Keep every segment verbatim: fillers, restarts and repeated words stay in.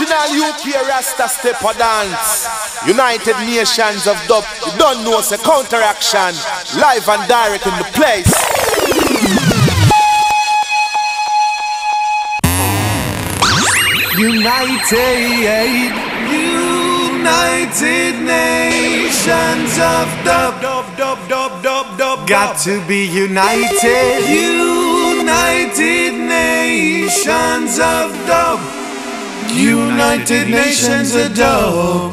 Original U K Rasta Stepper Dance. United Nations of Dub. You don't know, it's a counteraction. Live and direct in the place. United, United Nations of Dub. Dub, dub, dub, dub, dub. Got to be united. United Nations of Dub. United Nations of Dub.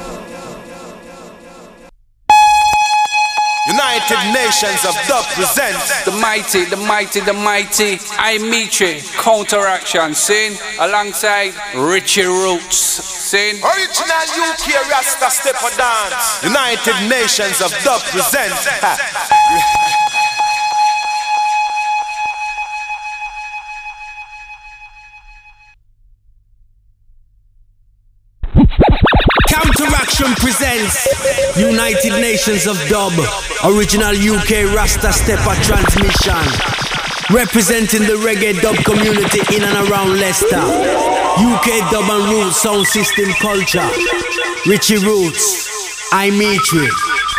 United Nations of Dub presents the mighty, the mighty, the mighty Imetri Counteraction, sing alongside Richie Roots, sing Original U K Rasta Stepper Dance. United Nations of Dub presents Counteraction presents United Nations of Dub, original U K Rasta Stepper transmission, representing the reggae dub community in and around Leicester. U K dub and roots sound system culture. Richie Roots, Imetri.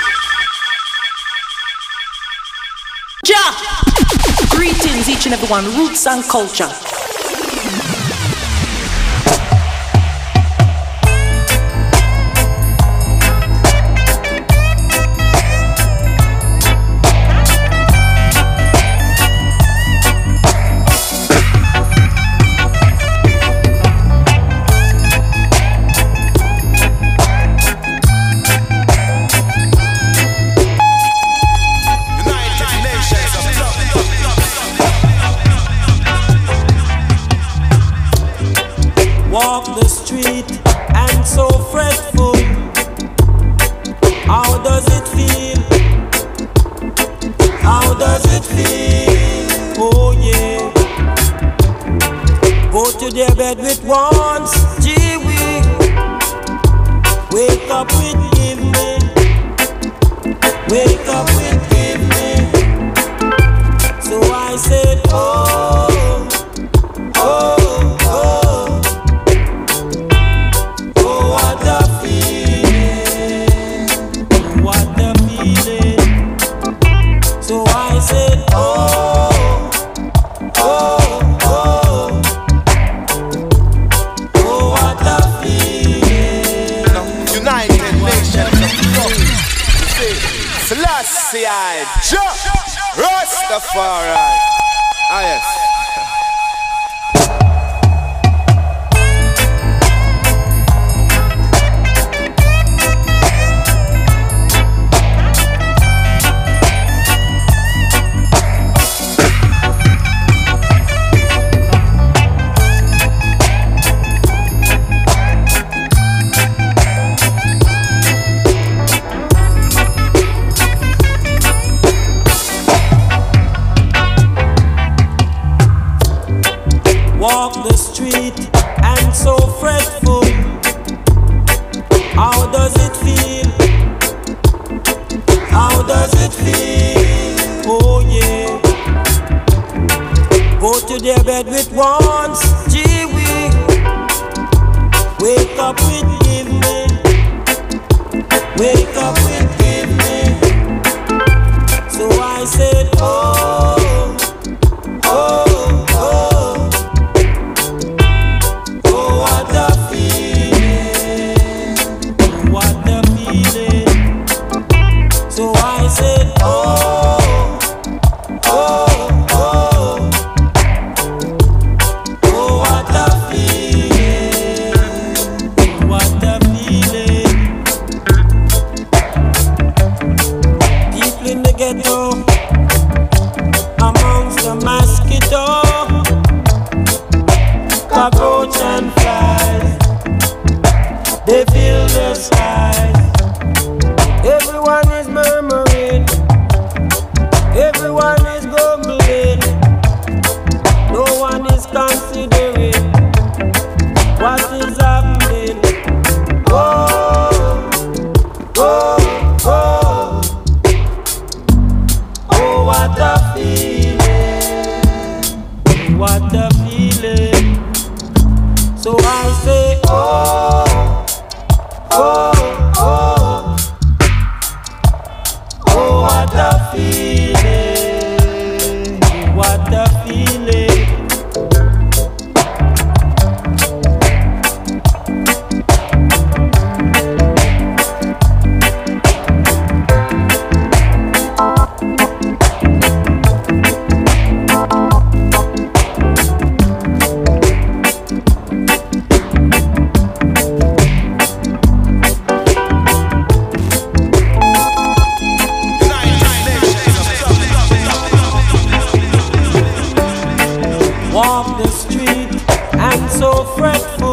Ja! Greetings each and everyone, roots and culture. Walk the street and so fretful. How does it feel? How does it feel? Oh yeah. Go to their bed with once, gee wee. Wake up with give me. Wake up with give me. So I said, oh, oh. Selassie, Rastafari. Ah yes. Walk the street and so fretful. How does it feel? How does it feel? Oh yeah. Go to their bed with once, gee wee. Wake up with give me. Wake up with give me. So I said, oh, oh. Amongst the mosquito, cockroach and flies, they fill the skies. Everyone is murmuring, everyone is grumbling. No one is considering what is happening. Oh, oh, oh. What a feeling, what a feeling. So I say, oh, oh, oh, oh, what a feeling, what a feeling. Walk the street and so fretful.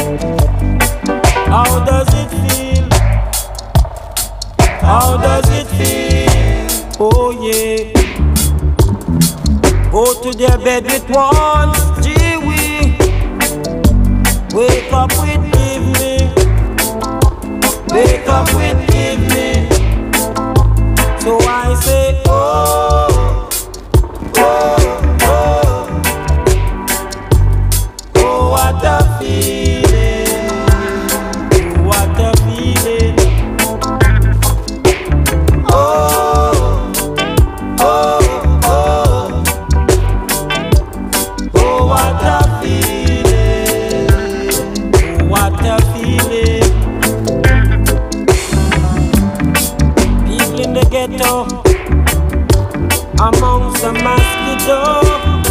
How does it feel? How does it feel? Oh yeah. Go to their bed with one, gee wee. Wake up with evening. Wake up with evening. So I say, oh, oh. What a feeling, what a feeling. Oh, oh, oh, oh, what a feeling, what a feeling. People in the ghetto, amongst the mosquitoes,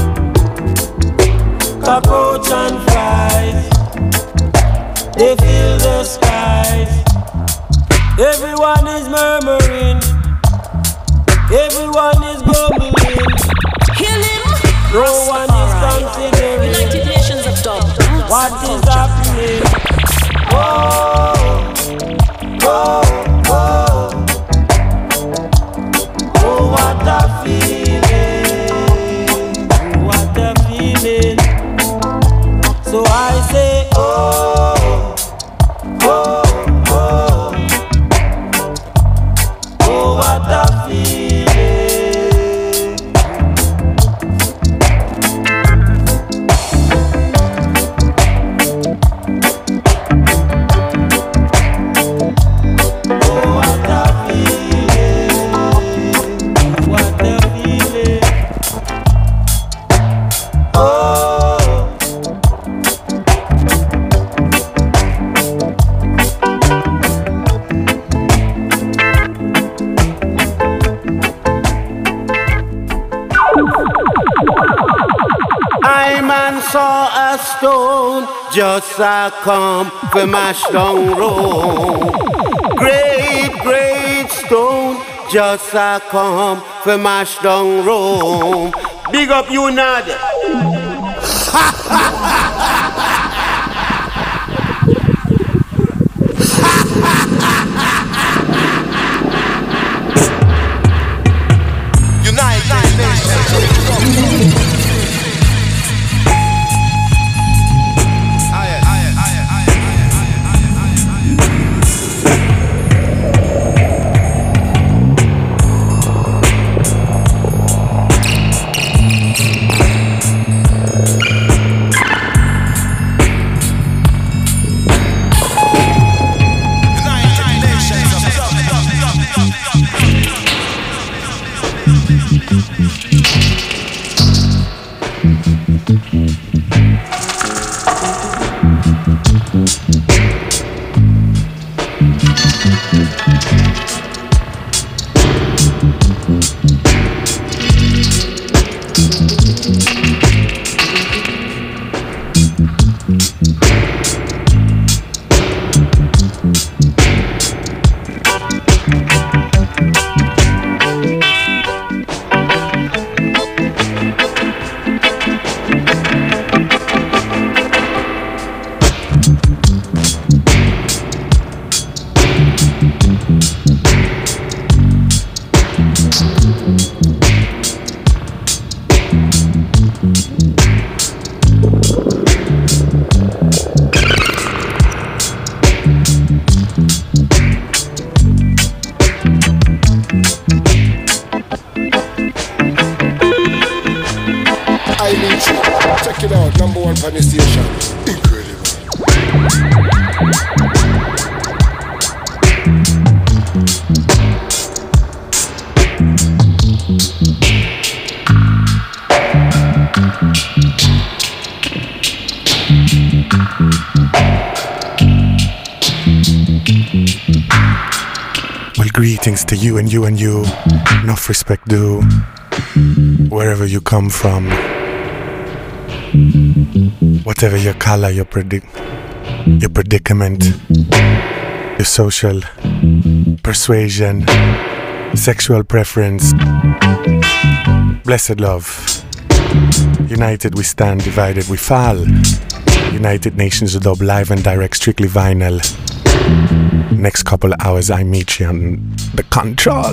cockroach and flies, they fill the skies. Everyone is murmuring, everyone is grumbling. Heal him. No one is considering United Nations of Dub. what is happening. Oh, oh, oh, oh, what a feeling, what a feeling. So I say, oh, oh, oh, oh, what a feeling. Oh, what a feeling, what a feeling. Oh. I man saw a stone just a come for mash down road. Great, great stone just a come for mash down road. Big up you, Nadia. United Nations. I need you. Check it out, number one for the station. Incredible. Well, greetings to you and you and you. Enough respect due, wherever you come from. Whatever your color, your predic- your predicament, your social persuasion, sexual preference. Blessed love. United we stand, divided we fall. United Nations of Dub, live and direct, strictly vinyl. Next couple of hours I meet you on the control.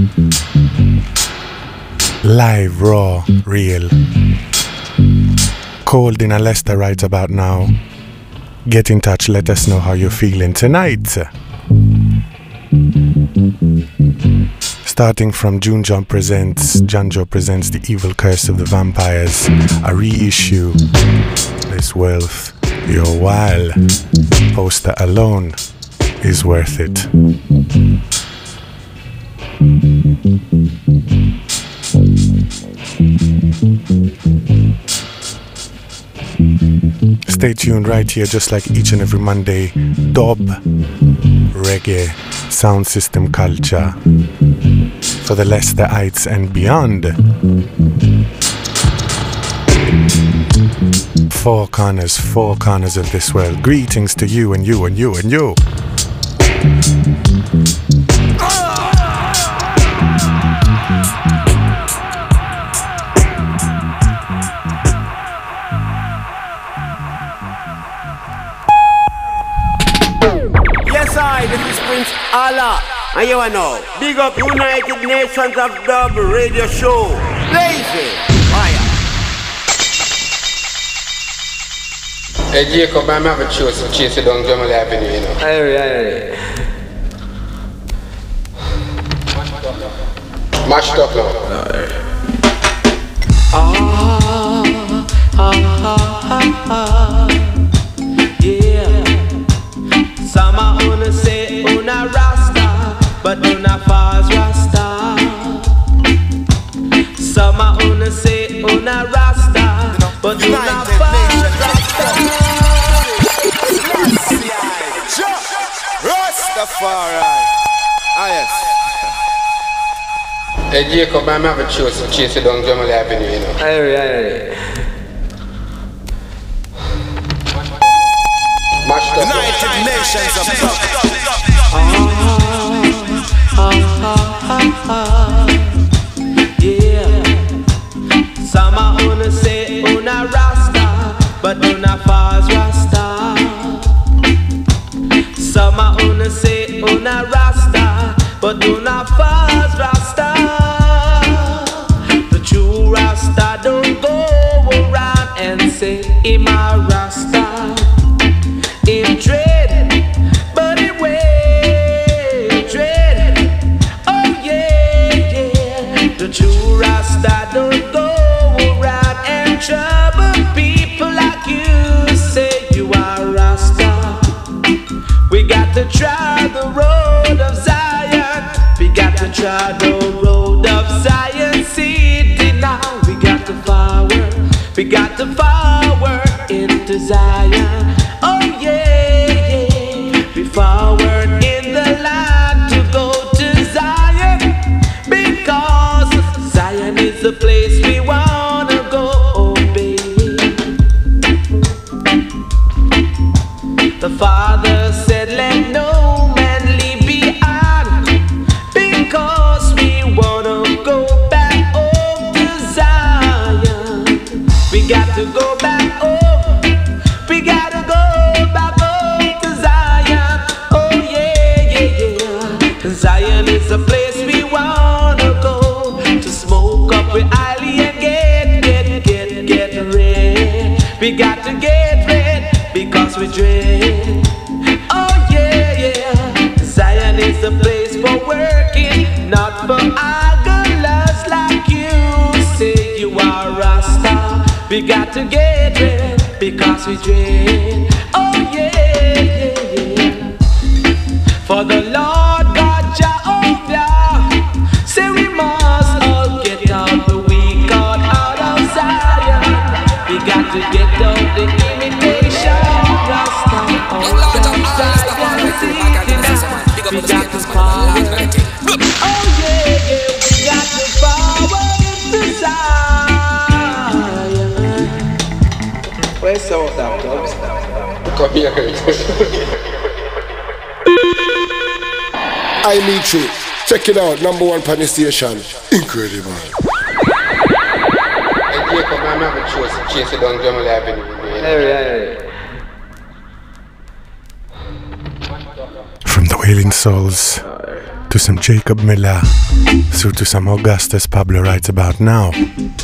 Live, raw, real. Cold in a Leicester right about now. Get in touch, let us know how you're feeling tonight. Starting from June John Presents, Janjo presents The Evil Curse of the Vampires, a reissue. This wealth, your while. Poster alone is worth it. Stay tuned right here, just like each and every Monday. Dub, reggae, sound system culture for the Leicesterites and beyond. Four corners, four corners of this world. Greetings to you and you and you and you. Yes, I, this is Prince Allah. And you know, big up United Nations of Dub radio show. Blazing fire. Hey Jacob, I'm having a choice to chase it down Jamal Avenue, you know. Aye, aye, aye. Mashed up now. Ah, ah, ah, ah, yeah. Some are gonna say una Rasta, but una faz Rasta. Some are gonna say una Rasta, but una faz Rasta. Rastafari. Ah yes. Hey Jacob, I'm having a choice to chase it down Jamal Avenue, you know. Aye, aye, aye. Mashed up. United Nations of Dub. Ah, ah, ah, ah, yeah. Some are gonna say una Rasta, but una faz Rasta. Some are gonna say una Rasta, but una faz Rasta. The true Rasta don't go around and say him a Rasta. Him dread, but it way dread. Oh yeah, yeah. The true Rasta don't go around and trouble people like you. Say you are Rasta. We got to try the road of Zion. We got to try the road of Zion City now. We got to forward. We got to forward into Zion. Oh yeah, yeah. We forward in the land to go to Zion, because Zion is the place we wanna go, oh baby. The Father said, let no man leave behind, because we wanna go back home to Zion. We got to go back home. We gotta go back home to Zion. Oh yeah, yeah, yeah. Zion is the place we wanna go to smoke up with Ali and get, get, get, get red. We got to get red because we dread. Oh yeah, yeah. Zion is the place for working, not for idlers like you. Say you are Rasta. We got to get red because we dread. Oh yeah. For the Lord God Jehovah, say we must all get out the weak God out of Zion. We got to get out the imitation Rasta out of Zion. We got to forward. Oh yeah, yeah, we got to forward to Zion. Where's all that dubs? Come here. I meet you. Check it out, number one pan station. Incredible. From the Wailing Souls to some Jacob Miller through to some Augustus Pablo right about now.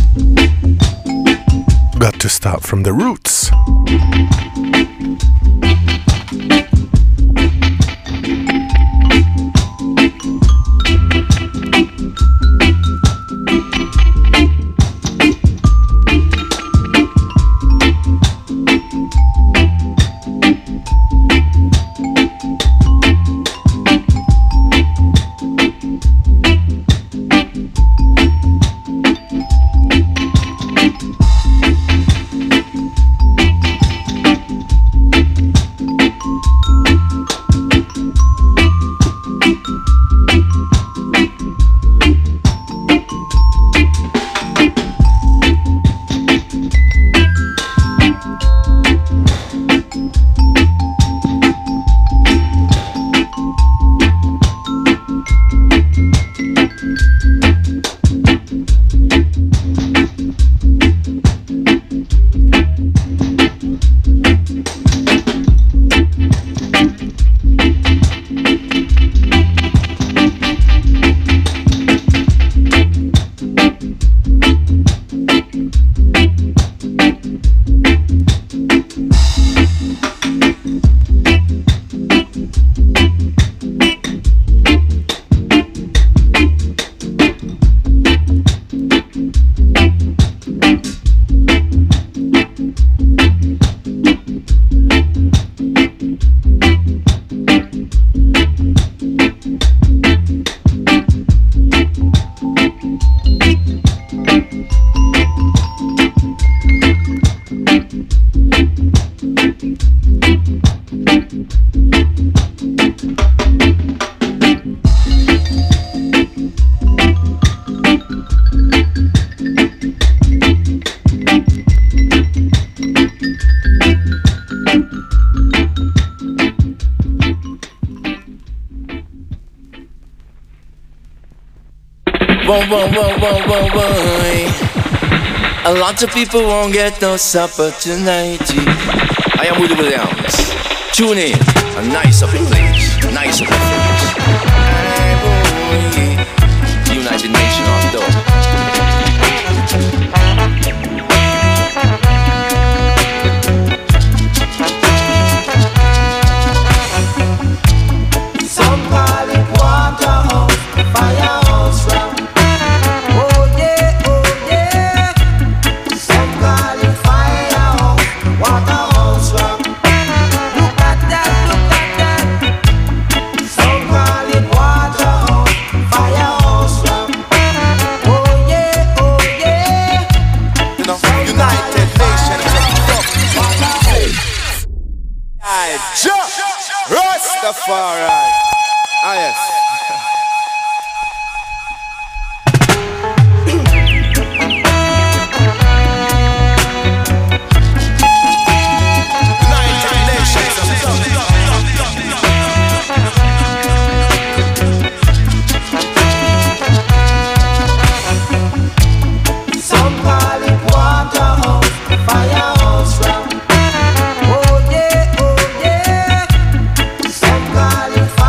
Got to start from the roots. Whoa, whoa, whoa, whoa, whoa, whoa. A lot of people won't get no supper tonight. I am Willie Williams. Tune in. A nice up place. Nice up place. United Nations on dope. Rastafari. Ah, yes. Firehouse, oh yeah, oh yeah. Some call it fire.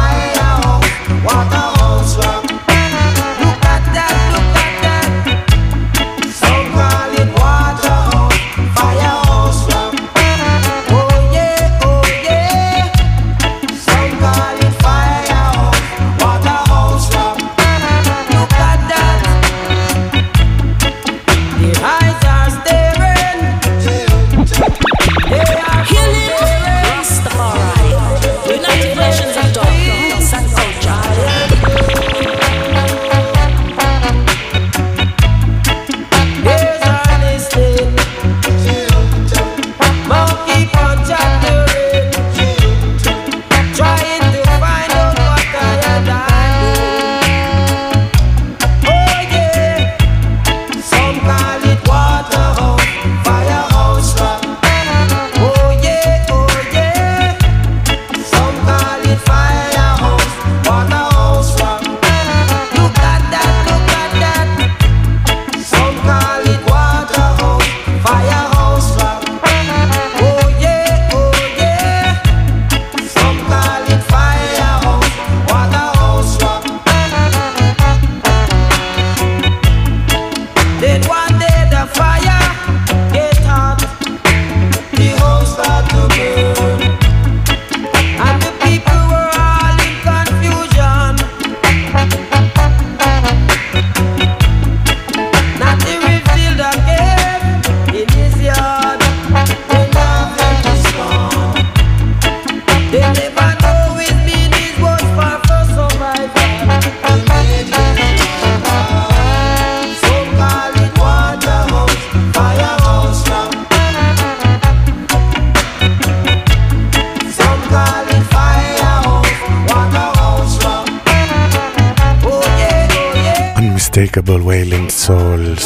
Unmistakable Wailing Souls.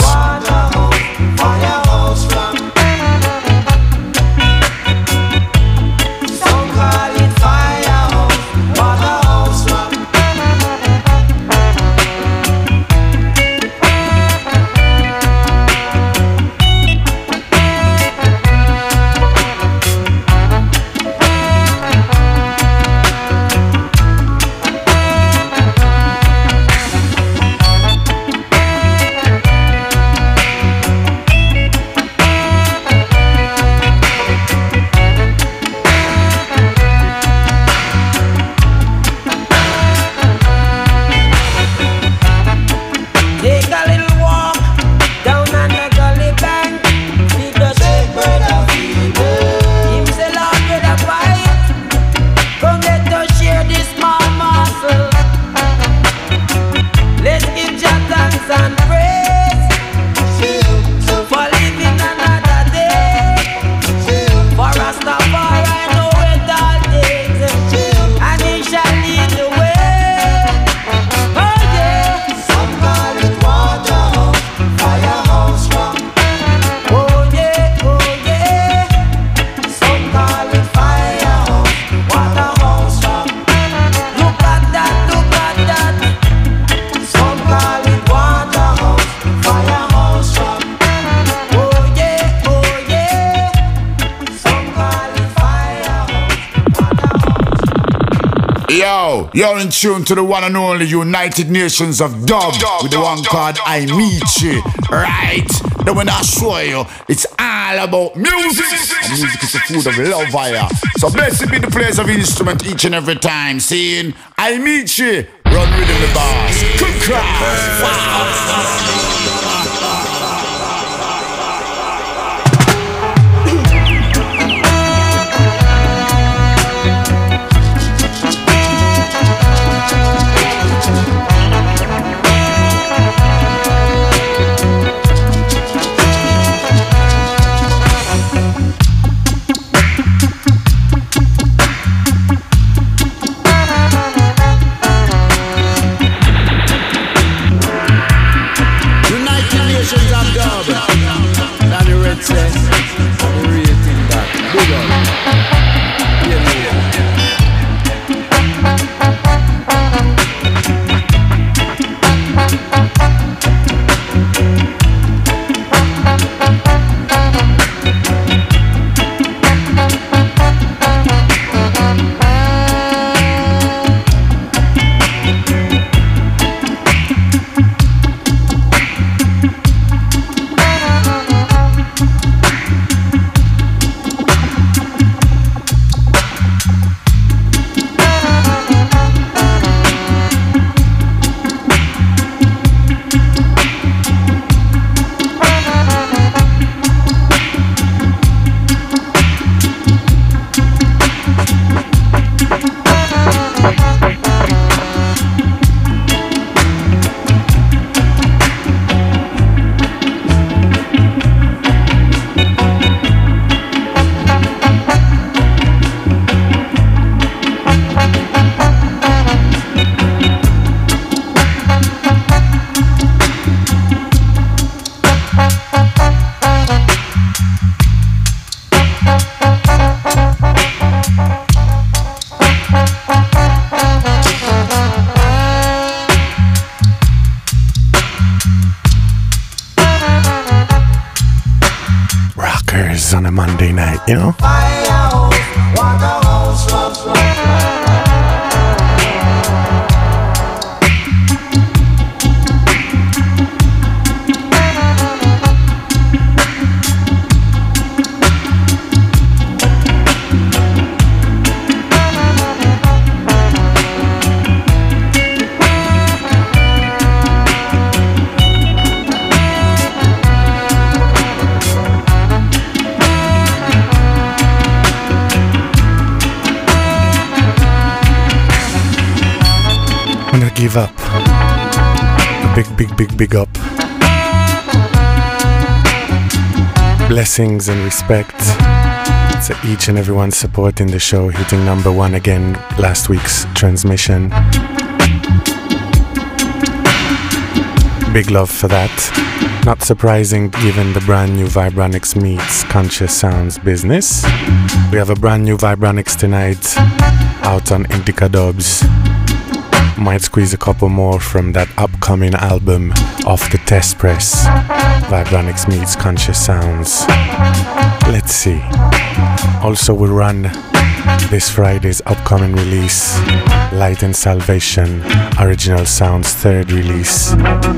You're in tune to the one and only United Nations of Dub with the one called I Meet You. Right? Then when I show you, it's all about music. And music is the food of love fire. So blessed be the place of instrument each and every time. Saying, I meet you. Run with the boss. Good crowd. On a Monday night, you know? Give up. A big, big, big, big up. Blessings and respect to each and everyone supporting the show, hitting number one again last week's transmission. Big love for that. Not surprising given the brand new Vibranix meets Conscious Sounds business. We have a brand new Vibranix tonight out on Indica Dubs. Might squeeze a couple more from that upcoming album off the test press. Vibranix meets Conscious Sounds. Let's see. Also we'll run this Friday's upcoming release, Light and Salvation, Original Sounds third release.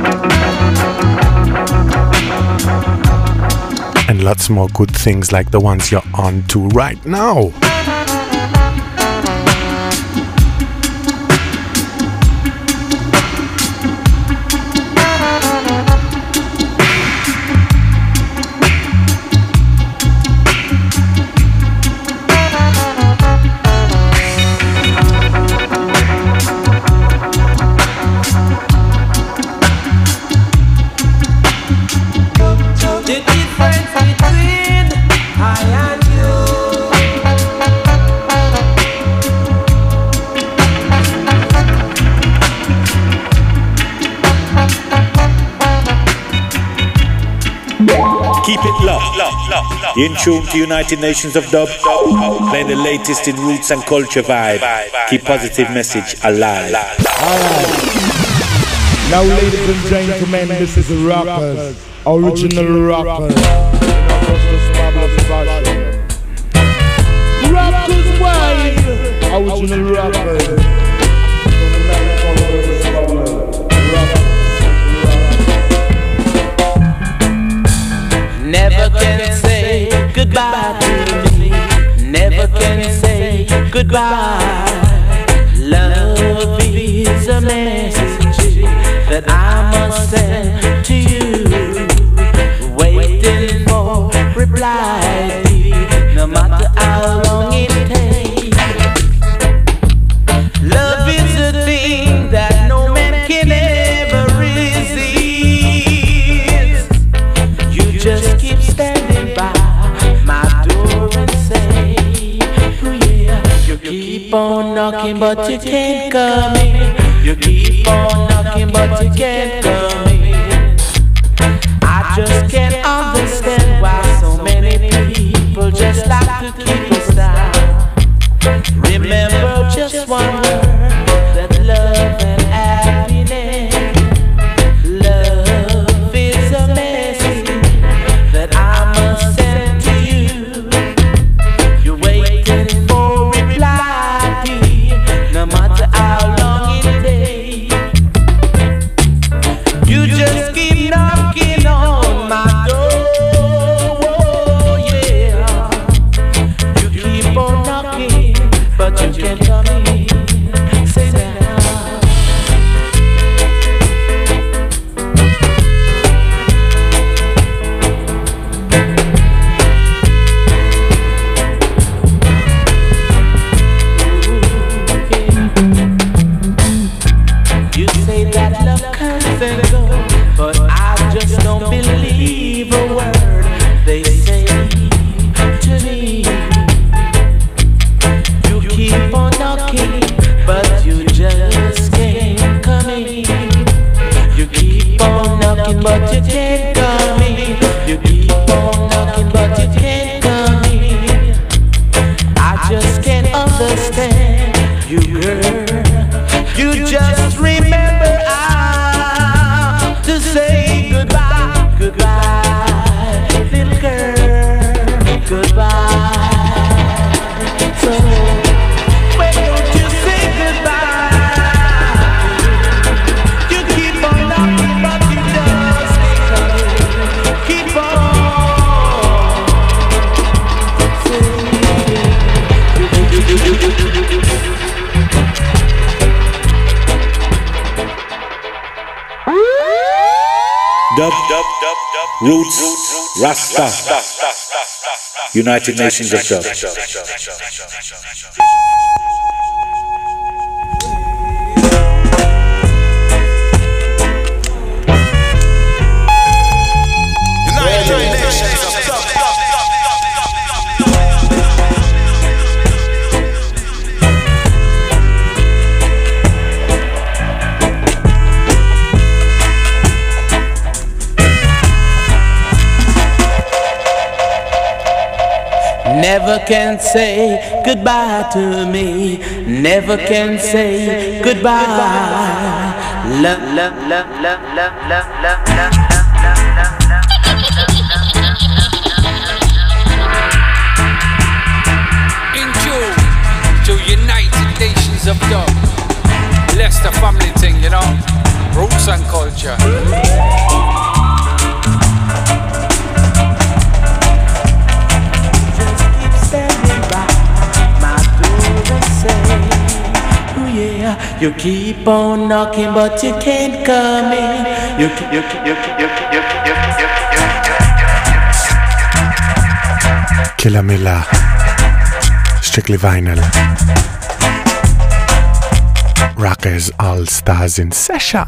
And lots more good things like the ones you're on to right now. You're in tune to United Nations of Dub, playing the latest in roots and culture vibe. Keep positive message alive. Alright. Now, ladies and gentlemen, this is the Rockers, original Rockers. Rockers wide, original Rockers. Never can say goodbye to me. Never can say goodbye. Love is a message that I must send to you. Waiting for reply, no matter how long it takes. Love is a thing that no man can ever resist. You just keep standing by my door and say, oh yeah. You keep on knocking but you can't come in. You keep on knocking but you can't come in. I just can't understand why so many people just like to keep us down. Remember just one word, that love and happiness. Love is a message that I must send to you. You're waiting for reply, dear, no matter how long it takes. You just keep knocking on my door, oh yeah. You keep on knocking, but you can't come in. Say that. You say that love comes and goes, but I just don't believe a word they say to me. You keep on knocking, but you just can't come in. You keep on knocking, but you can't come in. You keep on knocking, but you can't come in. I just can't understand you, girl. You just remember how to say goodbye, goodbye, little girl, goodbye. So why don't you say goodbye? You keep on knocking, but you just can't keep on Dub, dub, dub, dub, Roots, Rasta, United Nations of Dub. never can say goodbye to me, never can say goodbye. La la la la la la la la. In June to United Nations of Dub, Leicester family thing, you know, roots and culture. You keep on knocking, but you can't come in. You keep, you keep, you keep, you keep, you keep, you keep, you keep. Killer Miller, Strictly Vinyl, Rockers All Stars in session.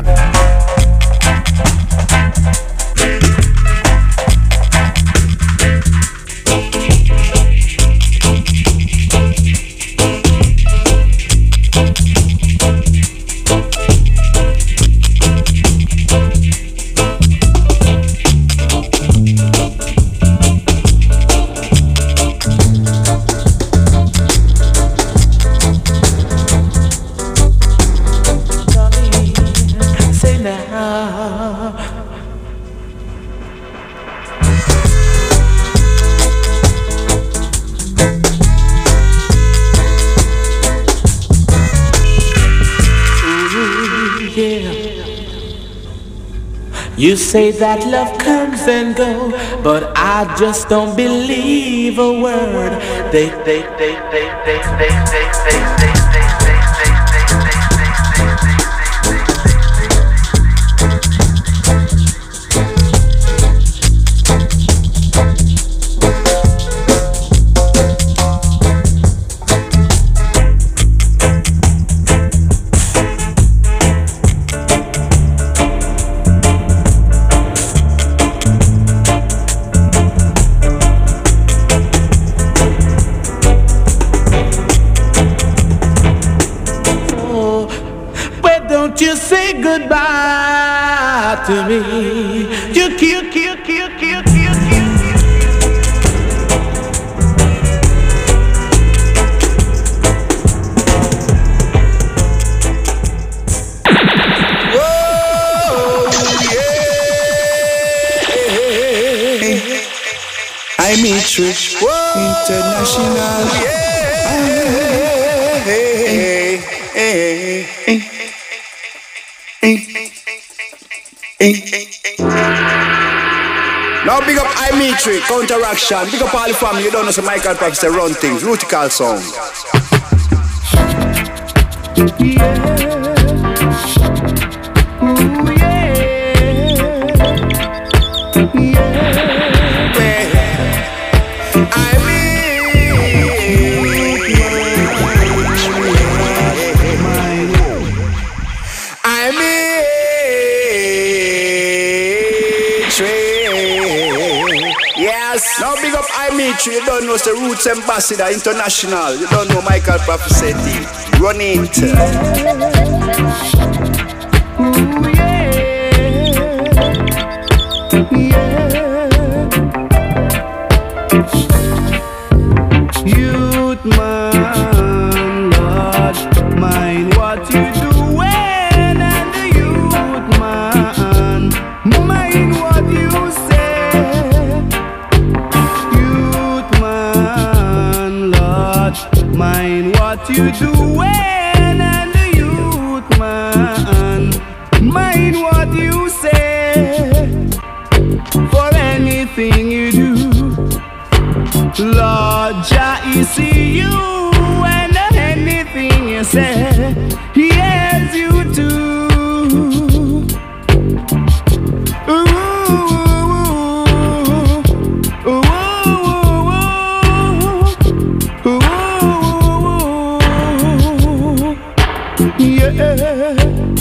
You say that love comes and go, but I just don't believe a word. They, they, they, they, they, they, they, they, they, goodbye to me. You kill, kill, kill, kill, kill, kill. Whoa, yeah. I'm Trish International. Yeah. Hey, hey, hey. Now big up I Mitri, Counteraction. Big up all the family. You don't know some Michael Professor run things. Rutical song. Yeah. Ooh, yeah. Yeah. I Now big up I Mitri, you don't know it's the Roots Ambassador International. You don't know Michael Prophecy. Run it. Ooh, yeah. Yeah. Youth man, Lord, mind what you doing, and the youth man, mind what you say. Mind what you doing, and the youth man, mind what you say. For anything you do, Lord Jah, He see you, and anything you say, He hears you too. Ooh. Yeah.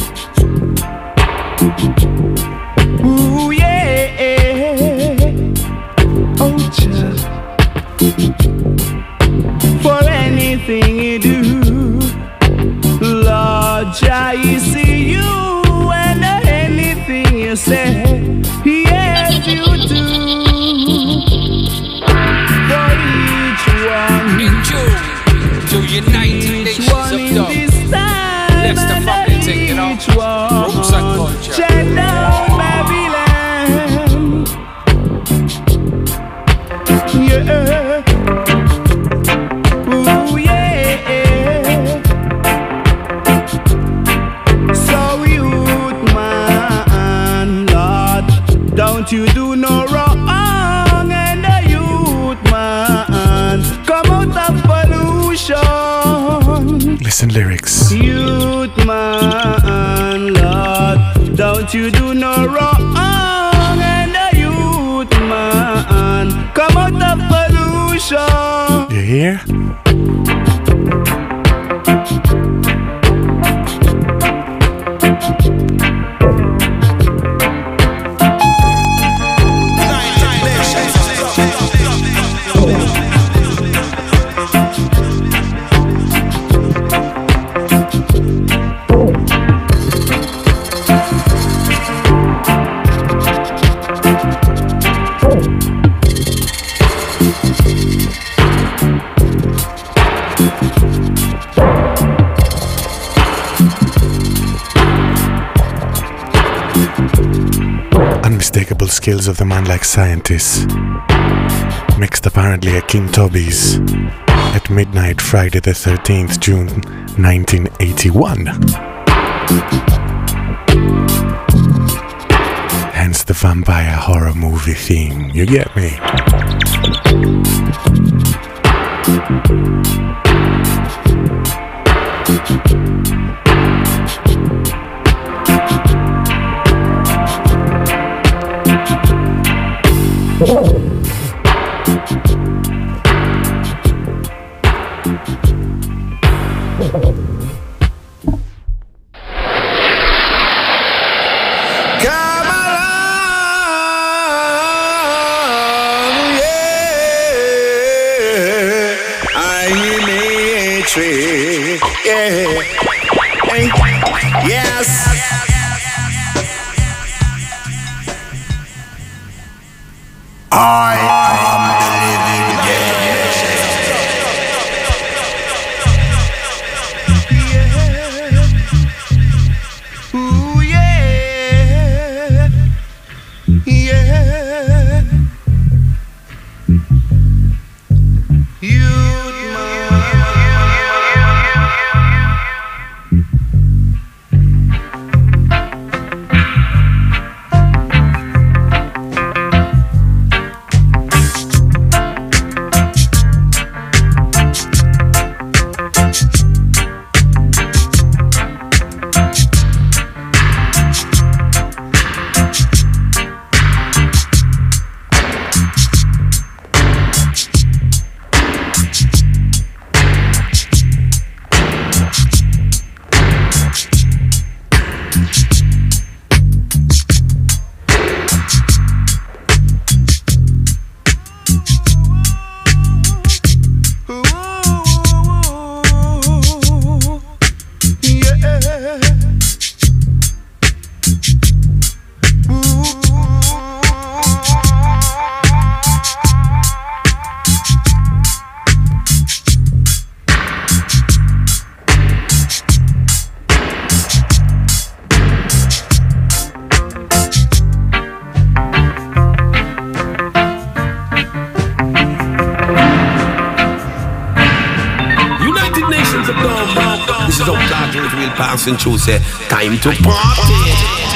Ooh, yeah. Oh, Jah. For anything you do, Lord Jah, He see you, and anything you say, He hears you too. For each one man, come out of pollution. Listen lyrics. Youth man, Lord, don't you do no wrong. And the youth man, come out of pollution. You hear? Unmistakable skills of the man like scientists, mixed apparently at King Tubby's at midnight Friday the thirteenth June nineteen eighty-one. Hence the vampire horror movie theme, you get me? And choose say time to party.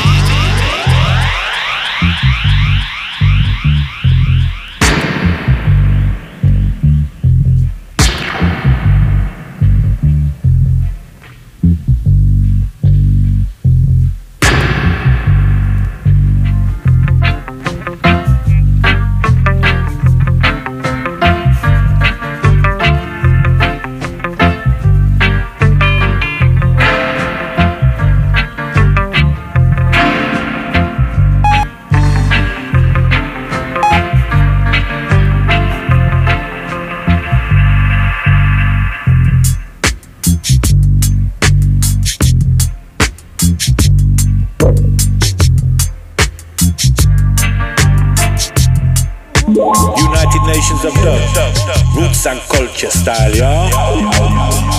United Nations of Dub, Roots and Culture style, yeah?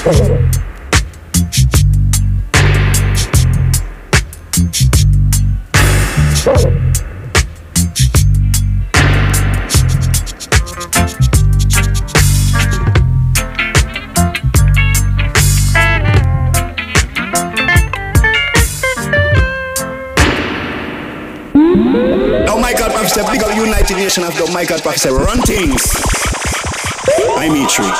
Big up United Nation of the Michael Prophet, run things. I'm Mitri.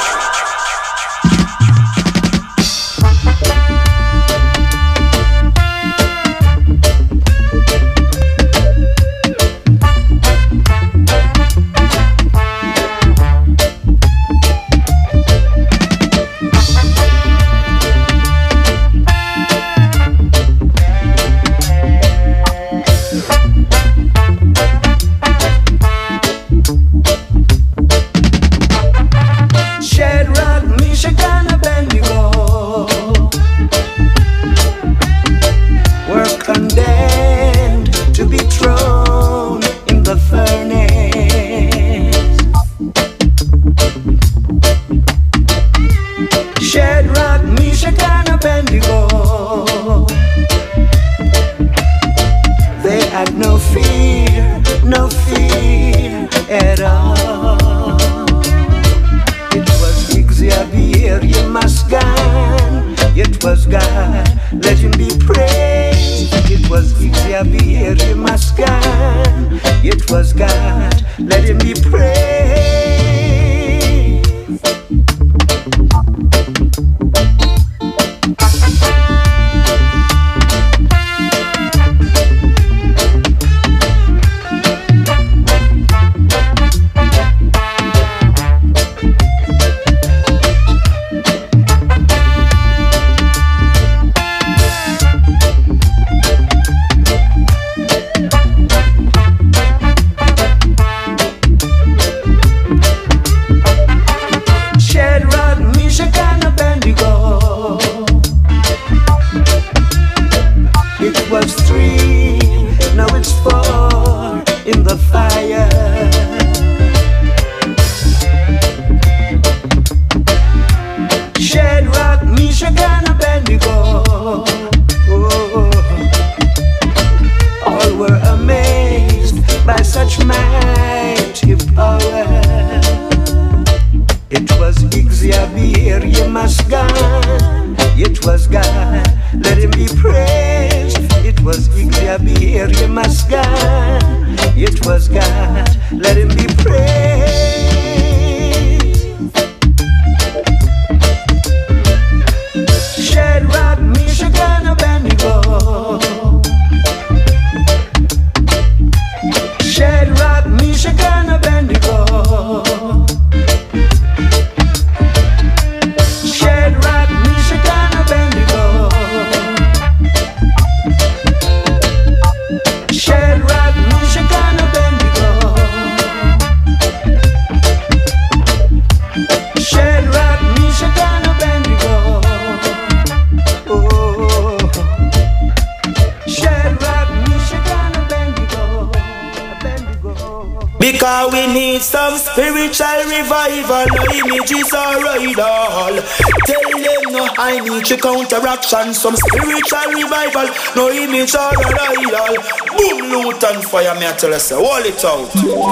Because we need some spiritual revival. No images or idol. Tell them no, I need to counteraction. Some spiritual revival. No image or idol. Boom, loot and fire. Me I tell you, say, hold it out.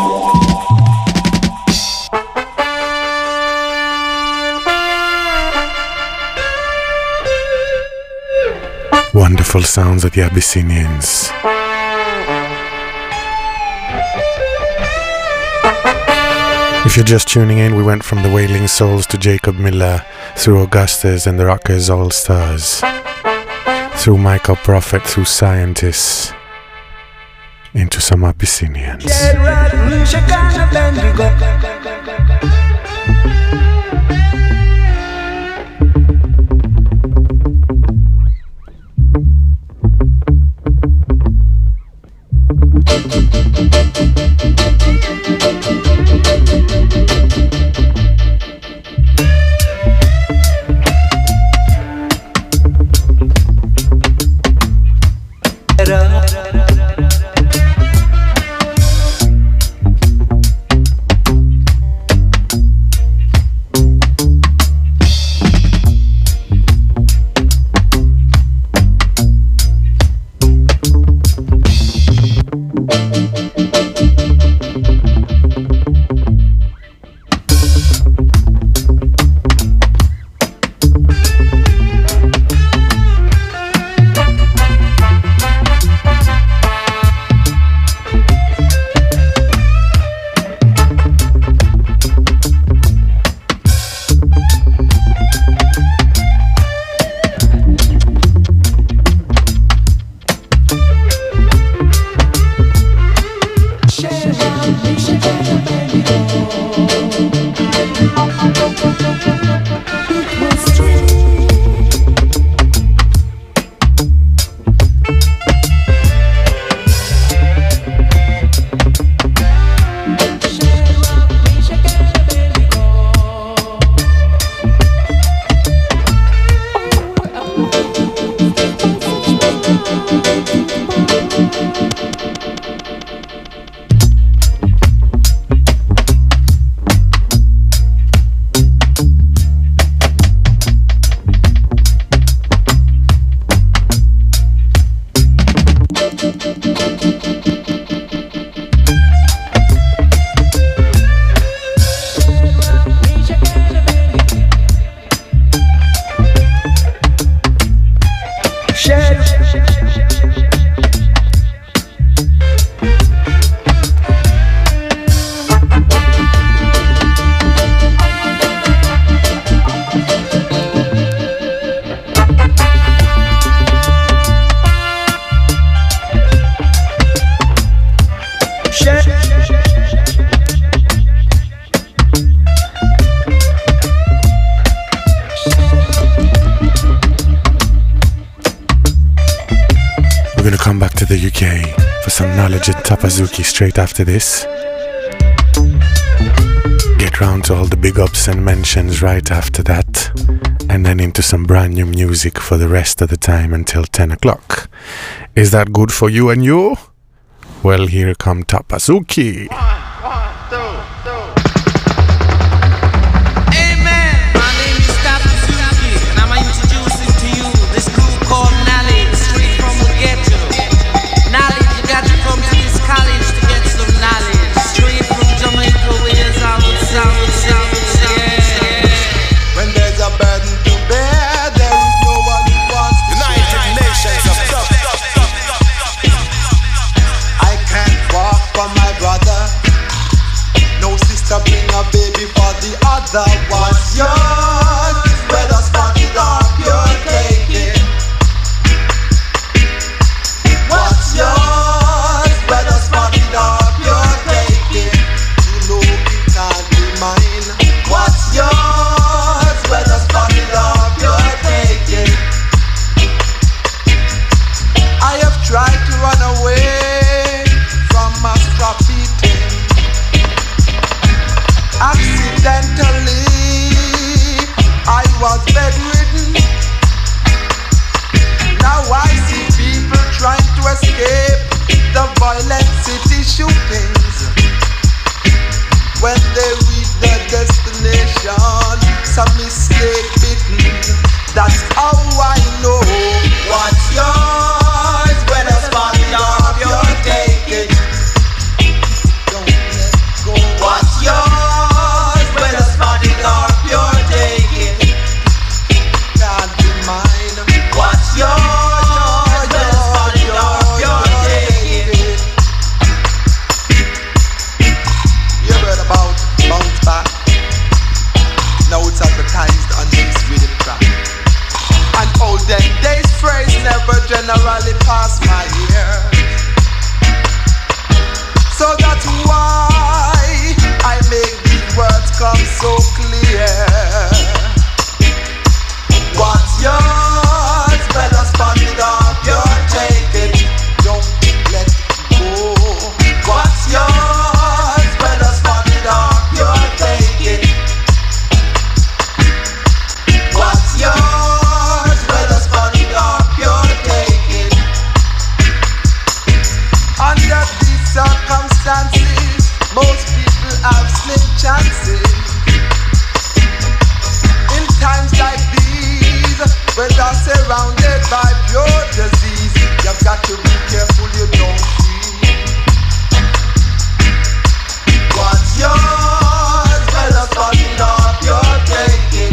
Wonderful sounds of the Abyssinians. If you're just tuning in, we went from the Wailing Souls to Jacob Miller, through Augustus and the Rockers All Stars, through Michael Prophet, through Scientists, into some Abyssinians. to come back to the U K for some knowledge and Tapazuki straight after this. Get round to all the big ups and mentions right after that, and then into some brand new music for the rest of the time until ten o'clock. Is that good for you and you? Well, here come Tapazuki. What's yours? Whether spotted or pure, take it. What's yours? Whether spotted or pure, take it. You know it can't be mine. What's yours? Whether spotted or pure, take it. I have tried to run away from my strap beating. Accidentally, I was bedridden. Now I see people trying to escape the violent city shootings. When they reach their destination, some mistake bitten. That's how I know. What's yours? When a spot of your take it. Don't let go. What's yours? Never generally pass my ear. So that's why I make these words come so clear. What's yours? Better spot it up, your take it. Don't let go. What's yours? Better spot it up, your take it. What's yours? Circumstances, most people have slim chances. In times like these, when they're surrounded by pure disease, you've got to be careful you don't freeze. What's yours? Better spot it up, you're taking.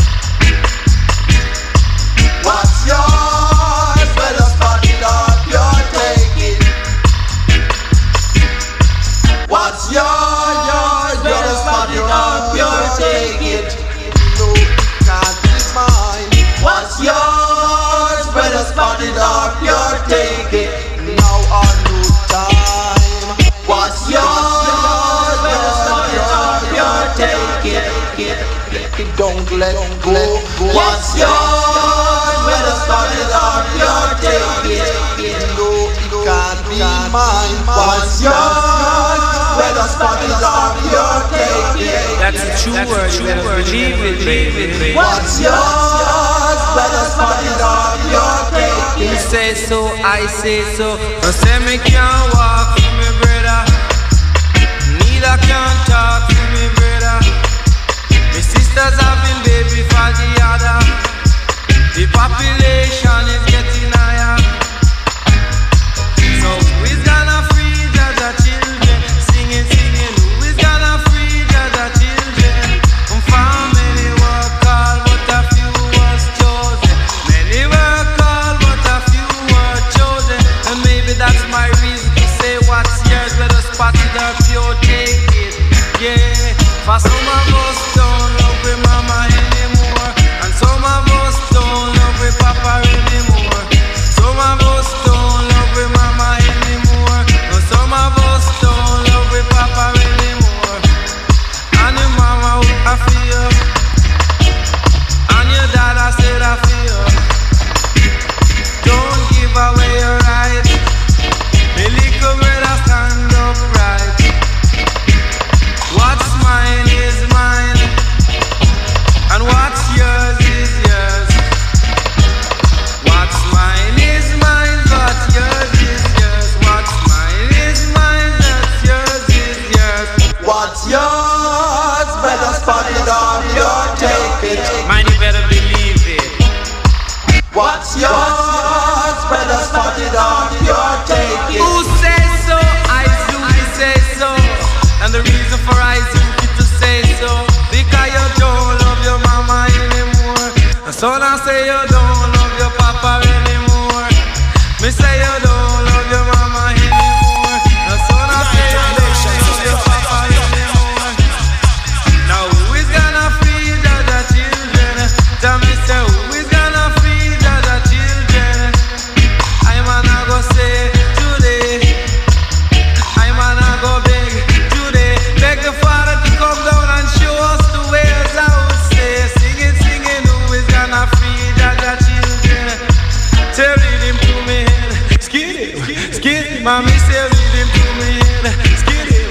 What's yours? Better spot it up, you're taking. What's yours? Yours, better spot it up, you're take it. No, it can't be mine. What's yours? Better spot it up, you're take it. Now or no time. What's yours? Better spot it up, you're take it. Don't let go. What's yours? Better spot it up, you're take it. No, it can't be mine. What's yours? Better spot it up, you're taking. That's a true word, you better believe it, baby. What's yours? Better spot it up, you're taking. You say so, I say so. I say me can't walk for me, brother. Neither can talk for me, brother. My sisters having baby for the other. The population is getting higher. So who's gonna free the children? Singing, singing, who is gonna free the children? From many were called, but a few was chosen. Many were called, but a few were chosen. And maybe that's my reason to say what's yours, whether spotted or pure, take it. Yeah, for some of us don't love with mama anymore, and so son, I say you don't love your papa anymore. Me say you don't love your mama anymore. The son, I say you don't love your papa anymore. Now who is gonna feed the children? Tell me, say who is gonna feed the children? I'm gonna go say today. I'm gonna go beg today. Beg the Father to come down and show us the ways out. Say, singing, singing, who is gonna feed the children? Say, read him to me head. Skid him, skid him. Mommy say, read him to me head. Skid him.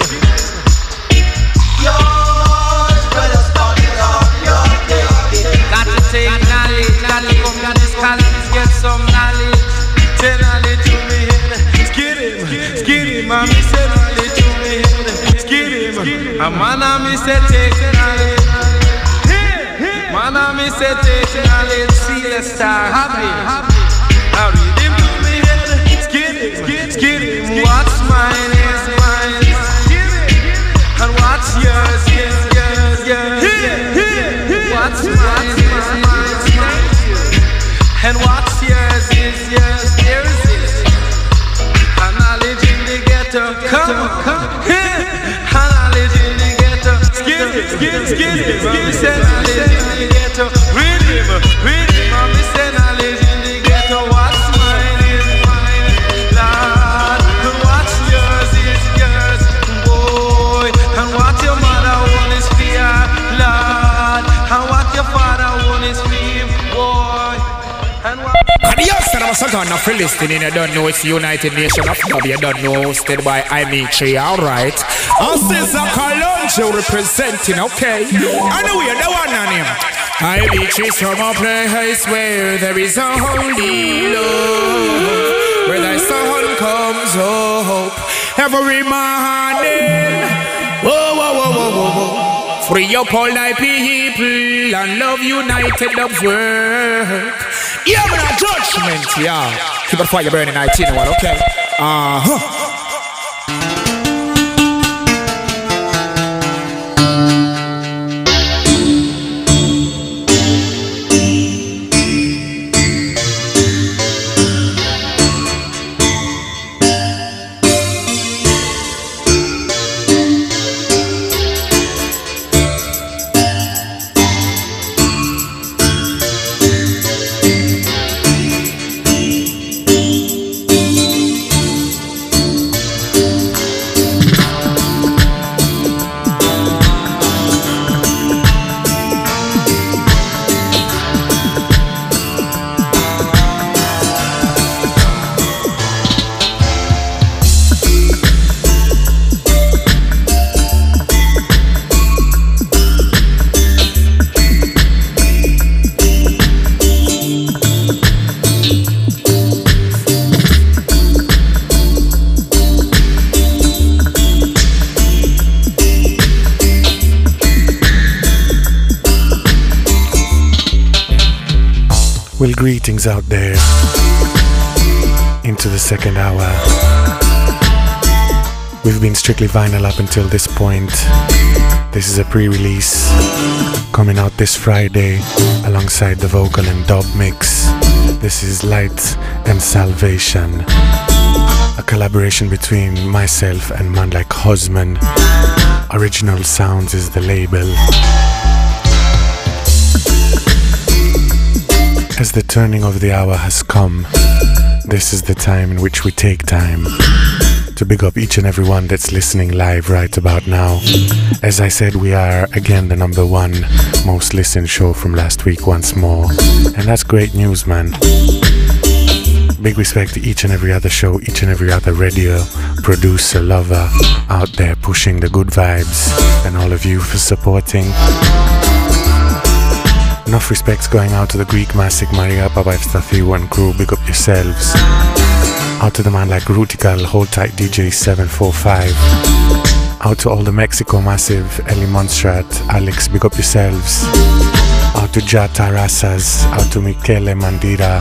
Yours, brother, start it off, your day. Got to take knowledge, got to come to this college, get some knowledge. Say knowledge to me head. Skid him, skid him. Mommy say knowledge to me head. Skid him. A man a me say take knowledge. Man a me say take knowledge. See the star happy. I read him to me head. Skid him, skid him. What's mine is mine. And what's yours is yours, yours. What's mine is mine. And what's yours is yours. There is it. And knowledge in the ghetto. Come on, come on. And knowledge in the ghetto. Skid it, skid it, skid it. Mommy say knowledge in the ghetto. Read him, read him. Mommy say knowledge in the ghetto. What's mine is mine, Lord. And what's yours is yours, boy. And what your mother want is fear, Lord. And what your father want is fear, boy. And what And the host of a gun of Philistine, you don't know it's the United Nations of Dub, you don't know, hosted by Imetri, alright. And Sister Kalonji representing, okay. I know you're the one on him. Imetri's from a place where there is only love, where the sun comes up every morning. Whoa, whoa, whoa, whoa, whoa, whoa. Free up all thy people and love united Dub's work. Yeah, man, a judgment, yeah. Keep it fire burning nineteen, well, okay. Uh-huh. Well, greetings out there into the second hour. We've been strictly vinyl up until this point. This is a pre-release coming out this Friday alongside the vocal and dub mix. This is Light and Salvation, a collaboration between myself and man like Husman. Original Sounds is the label. As the turning of the hour has come, this is the time in which we take time to big up each and every one that's listening live right about now. As I said, we are again the number one most listened show from last week once more, and that's great news, man. Big respect to each and every other show, each and every other radio producer, lover out there pushing the good vibes, and all of you for supporting. Enough respects going out to the Greek Massic, Maria, Papa Stafiu and crew, big up yourselves. Out to the man like Rutical, Hold Tight D J seven four five. Out to all the Mexico Massive, Eli Monstrat, Alex, big up yourselves. Out to Jata Rasas, out to Michele Mandira.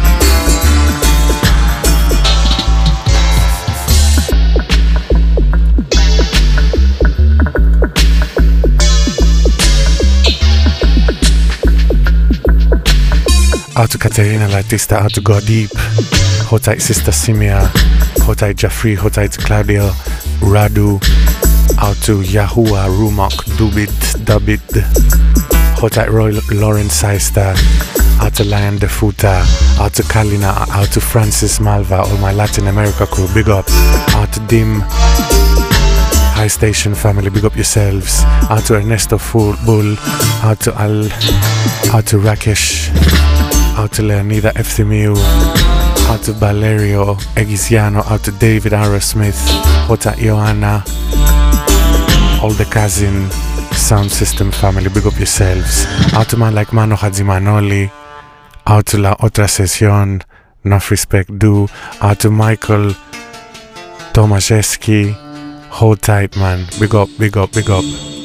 Out to Katerina Latista, out to Go Deep. Hold tight Sister Simia. Hold tight Jeffrey, hold tight Claudio, Radu. Out to Yahuwah, Rumok, Dubit, Dubit. Hold tight Roy, Lawrence Seister. Out to Lion Defuta. Out to Kalina, out to Francis Malva. All my Latin America crew, big up. Out to Dim. High Station family, big up yourselves. Out to Ernesto Bull. Out to Al. Out to Rakesh. Out to Leonida Eftimiu. Out to Valerio Egiziano. Out to David R. Smith. Out to Joanna. All the cousin sound system family, big up yourselves. Out to man like Mano Hadzimanoli. Out to La Otra Session. Enough respect due. Out to Michael Tomaszewski. Hold tight, man. Big up, big up, big up.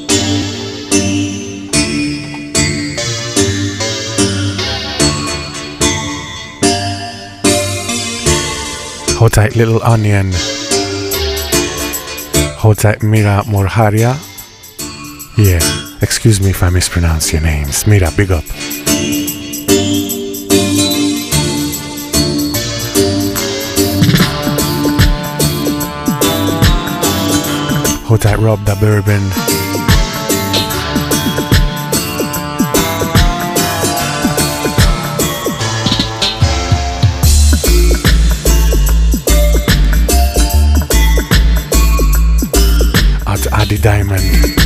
Hold tight, Little Onion. Hold tight, Mira Morharia. Yeah, excuse me if I mispronounce your names. Mira, big up. Hold tight, Rob the Bourbon. Out to Adi Diamond.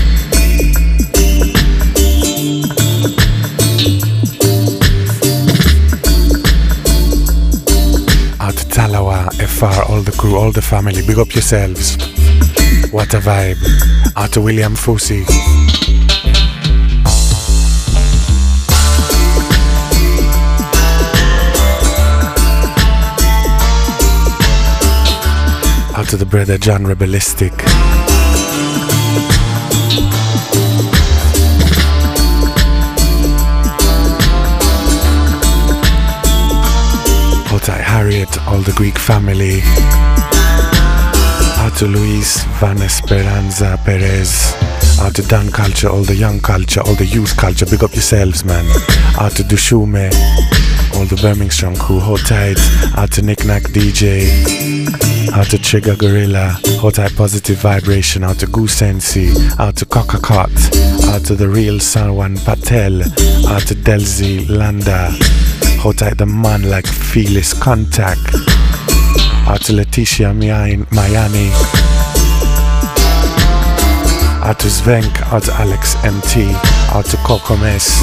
Out to Talawa, F R, all the crew, all the family. Big up yourselves. What a vibe. Out to William Fusi. Out to the brother John Rebelistic. Out to Harriet, all the Greek family. Out to Luis Van Esperanza Perez. Out to Dan Culture, all the young culture, all the youth culture. Big up yourselves, man. Out to Dushume, all the Birmingham crew. Hold tight. Out to Nick Nack D J. Out to Trigger Gorilla. Hold tight, Positive Vibration. Out to Goose Sensi. Out to Coca-Cot. Out to the real Sarwan Patel. Out to Delzi Landa. Hold tight, the man like Felis Contact. Out to Leticia Miami. Out to Svenk. Out to Alex M T. Out to Coco Mess.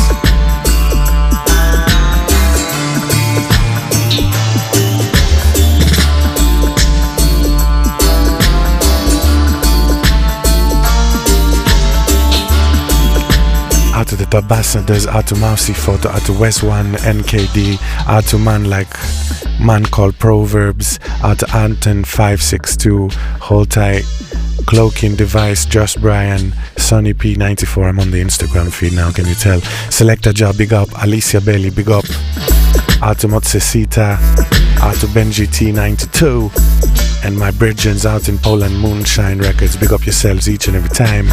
Out to the Ambassadors. Out to Mousy Photo. Out to West One N K D. Out to man like Man Called Proverbs. Out to Anton five six two. Hold tight, Cloaking Device, Josh Bryan, Sonny P ninety-four. I'm on the Instagram feed now, can you tell? Selector Job, big up. Alicia Bailey, big up. Out to Motsesita. Out to Benji T ninety-two. And my Bridgens out in Poland, Moonshine Records. Big up yourselves each and every time.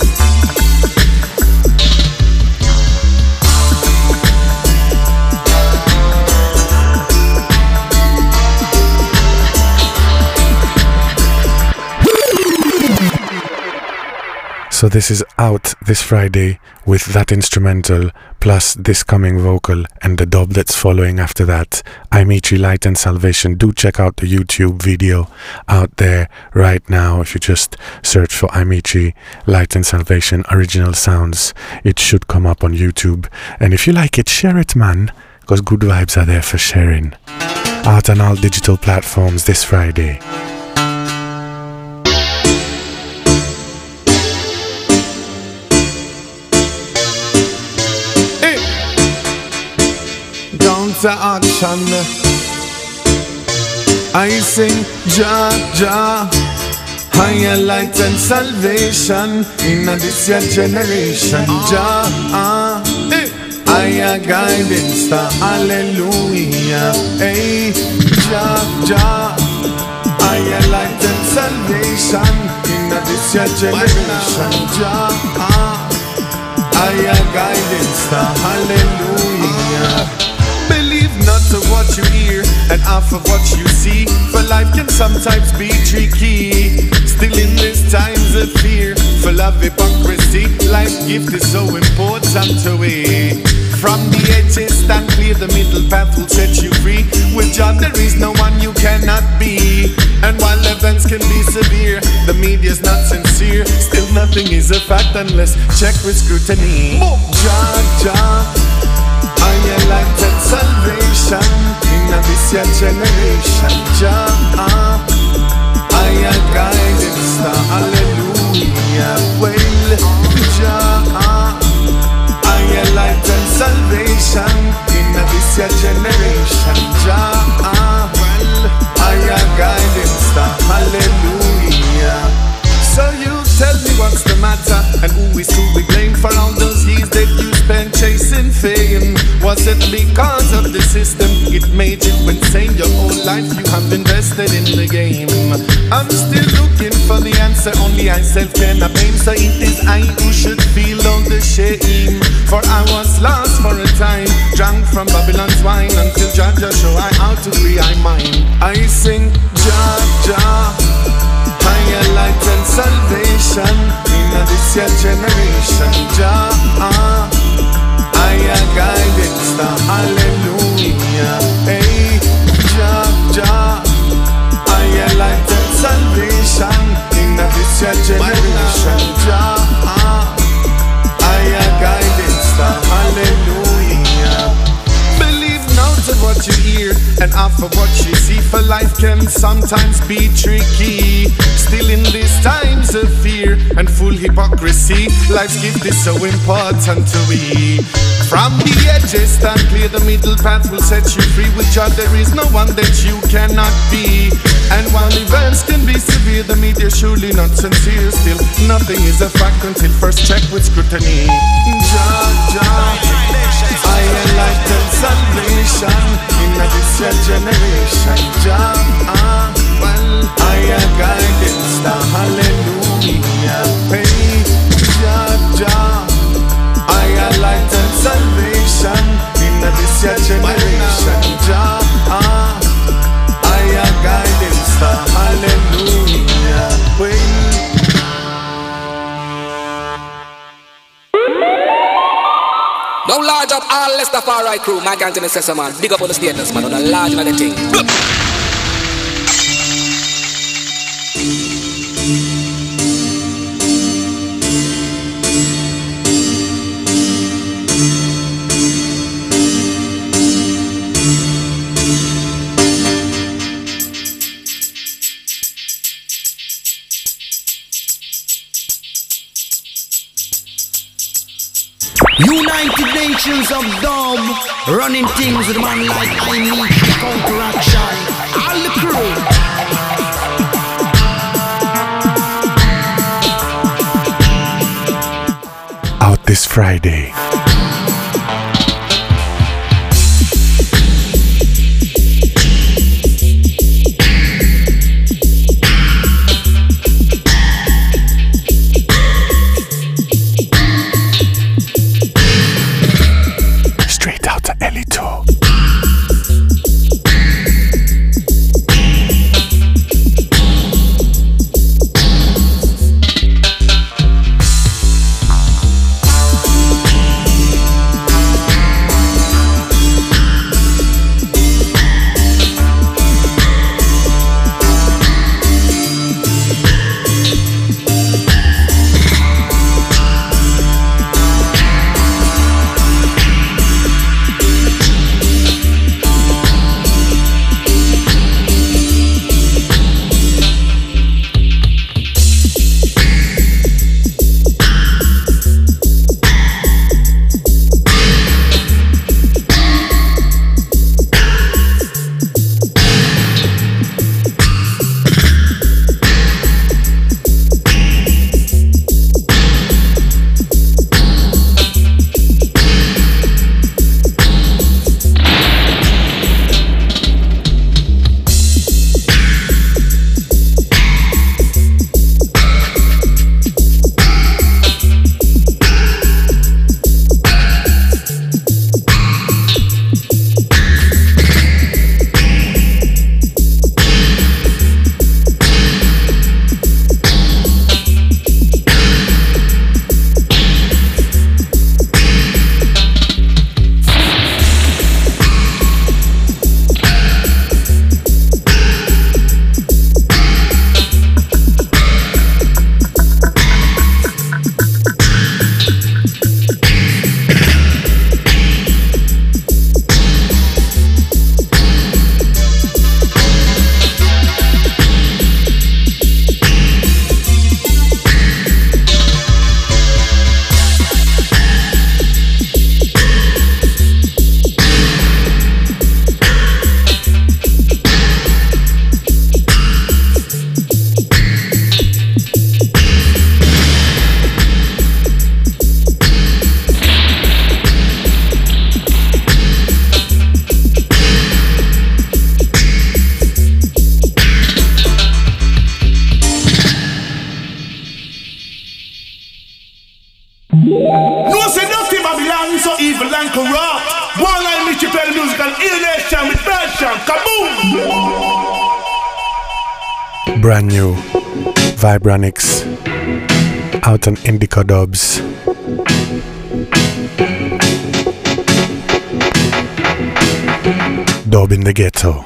So this is out this Friday with that instrumental plus this coming vocal and the dub that's following after that. I'm Ichi Light and Salvation. Do check out the YouTube video out there right now. If you just search for I'm Ichi Light and Salvation Original Sounds, it should come up on YouTube. And if you like it, share it, man, because good vibes are there for sharing. Out on all digital platforms this Friday. To action, I sing Jah Jah, higher light and salvation in this year generation. Jah, higher guiding star, hallelujah. Hey, Jah Jah, higher light and salvation in this year generation. Jah, higher guiding star, hallelujah. Believe and half of what you see. For life can sometimes be tricky. Still in these times of fear, full of hypocrisy, life gift is so important to we. From the edges stand clear, the middle path will set you free. With Jah there is no one you cannot be. And while events can be severe, the media's not sincere. Still nothing is a fact unless checked with scrutiny. Jah, Jah, I am light and salvation in this your generation. Jah, I am guiding star, hallelujah. Well, Jah, I am light and salvation in this your generation. Jah, well, I am guiding star, hallelujah. So you tell me what's the matter, and who is to be blamed for all those years that you spent chasing fame? Was it because of the system? It made you insane. Your whole life you have invested in the game. I'm still looking for the answer, only I self can blame. So it is I who should feel all the shame. For I was lost for a time, drunk from Babylon's wine, until Jah Jah show I how to free I mind. I sing Jah Jah, higher light and salvation in this your generation. Jah, higher guiding star, hallelujah. Hey, Jah, Jah, higher light and salvation in this your generation. Jah, higher guiding star, hallelujah. Believe not of what you hear and half of what you see, for life can sometimes be tricky. Still in these times of fear and full hypocrisy, life's gift is so important to we. From the edges stand clear, the middle path will set you free. With Jah there is no one that you cannot be. And while events can be severe, the media surely not sincere. Still nothing is a fact until first checked with scrutiny. Jah, Jah, I am light and salvation in this your generation. Jah, well, I am guiding star, hallelujah. Hey, Jah, Jah, I am light and salvation in this your generation. Jah, I am guiding star, hallelujah. Well, now large up all Rastafari crew, my Anthony Sessa man. Big up on the status man, on the large man the thing. United Nations of Dub, running things with a man like I Need Counteraction. All the crew. Out this Friday. Brand new Vibranix out on Indica Dubs. Dub in the Ghetto.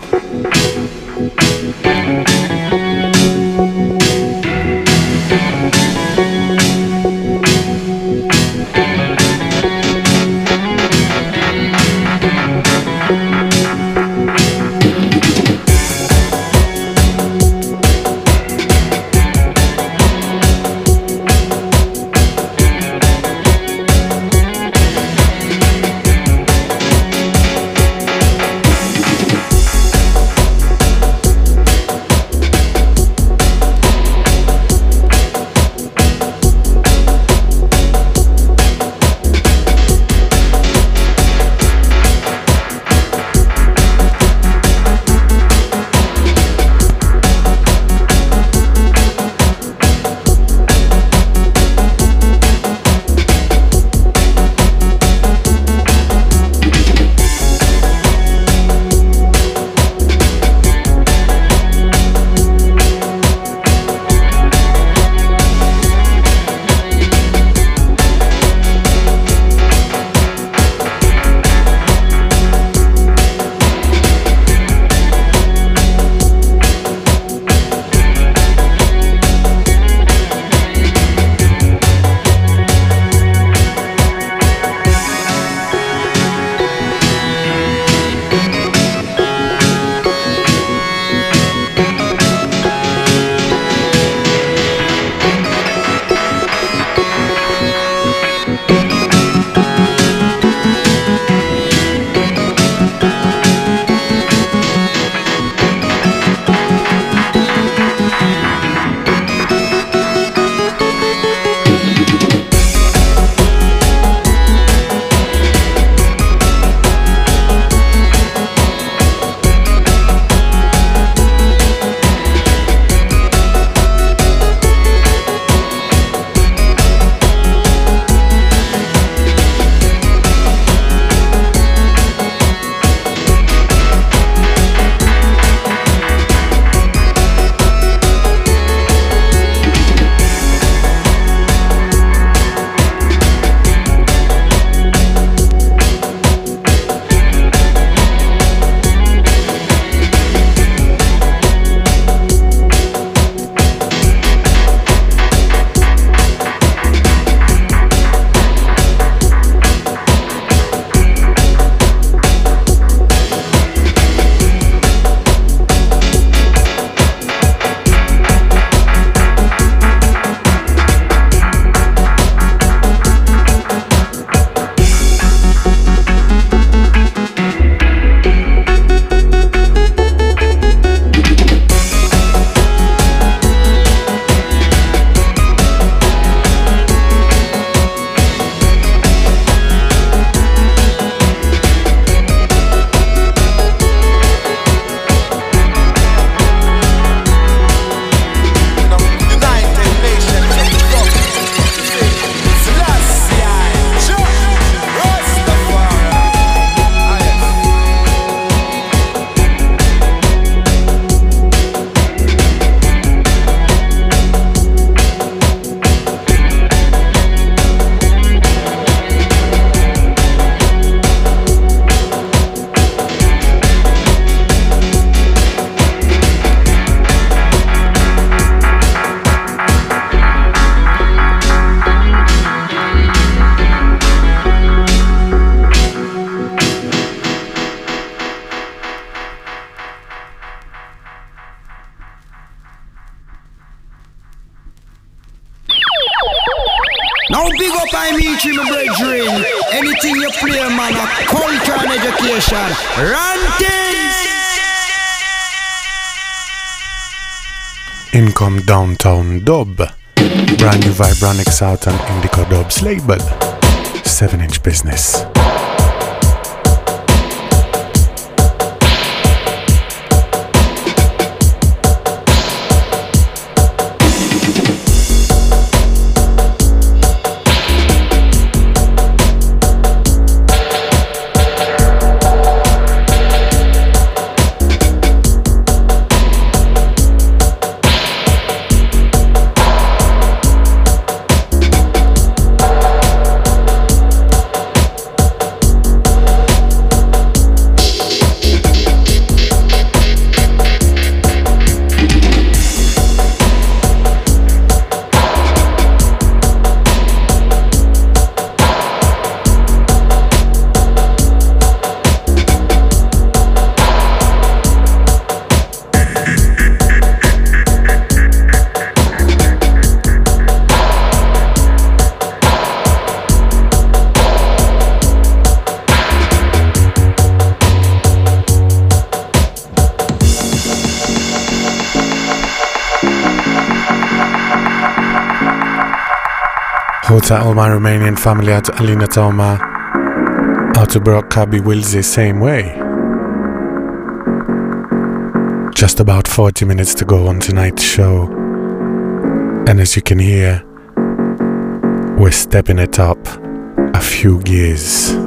Now big up I meet you, my brethren. Anything you play, man, a culture and education. Run things. Income Downtown Dub. Brand new Vibranix out on Indica Dubs label. seven inch business. Out to all my Romanian family, out to Alina Toma, out to Brock Kabi Wilsey, same way. Just about forty minutes to go on tonight's show. And as you can hear, we're stepping it up a few gears.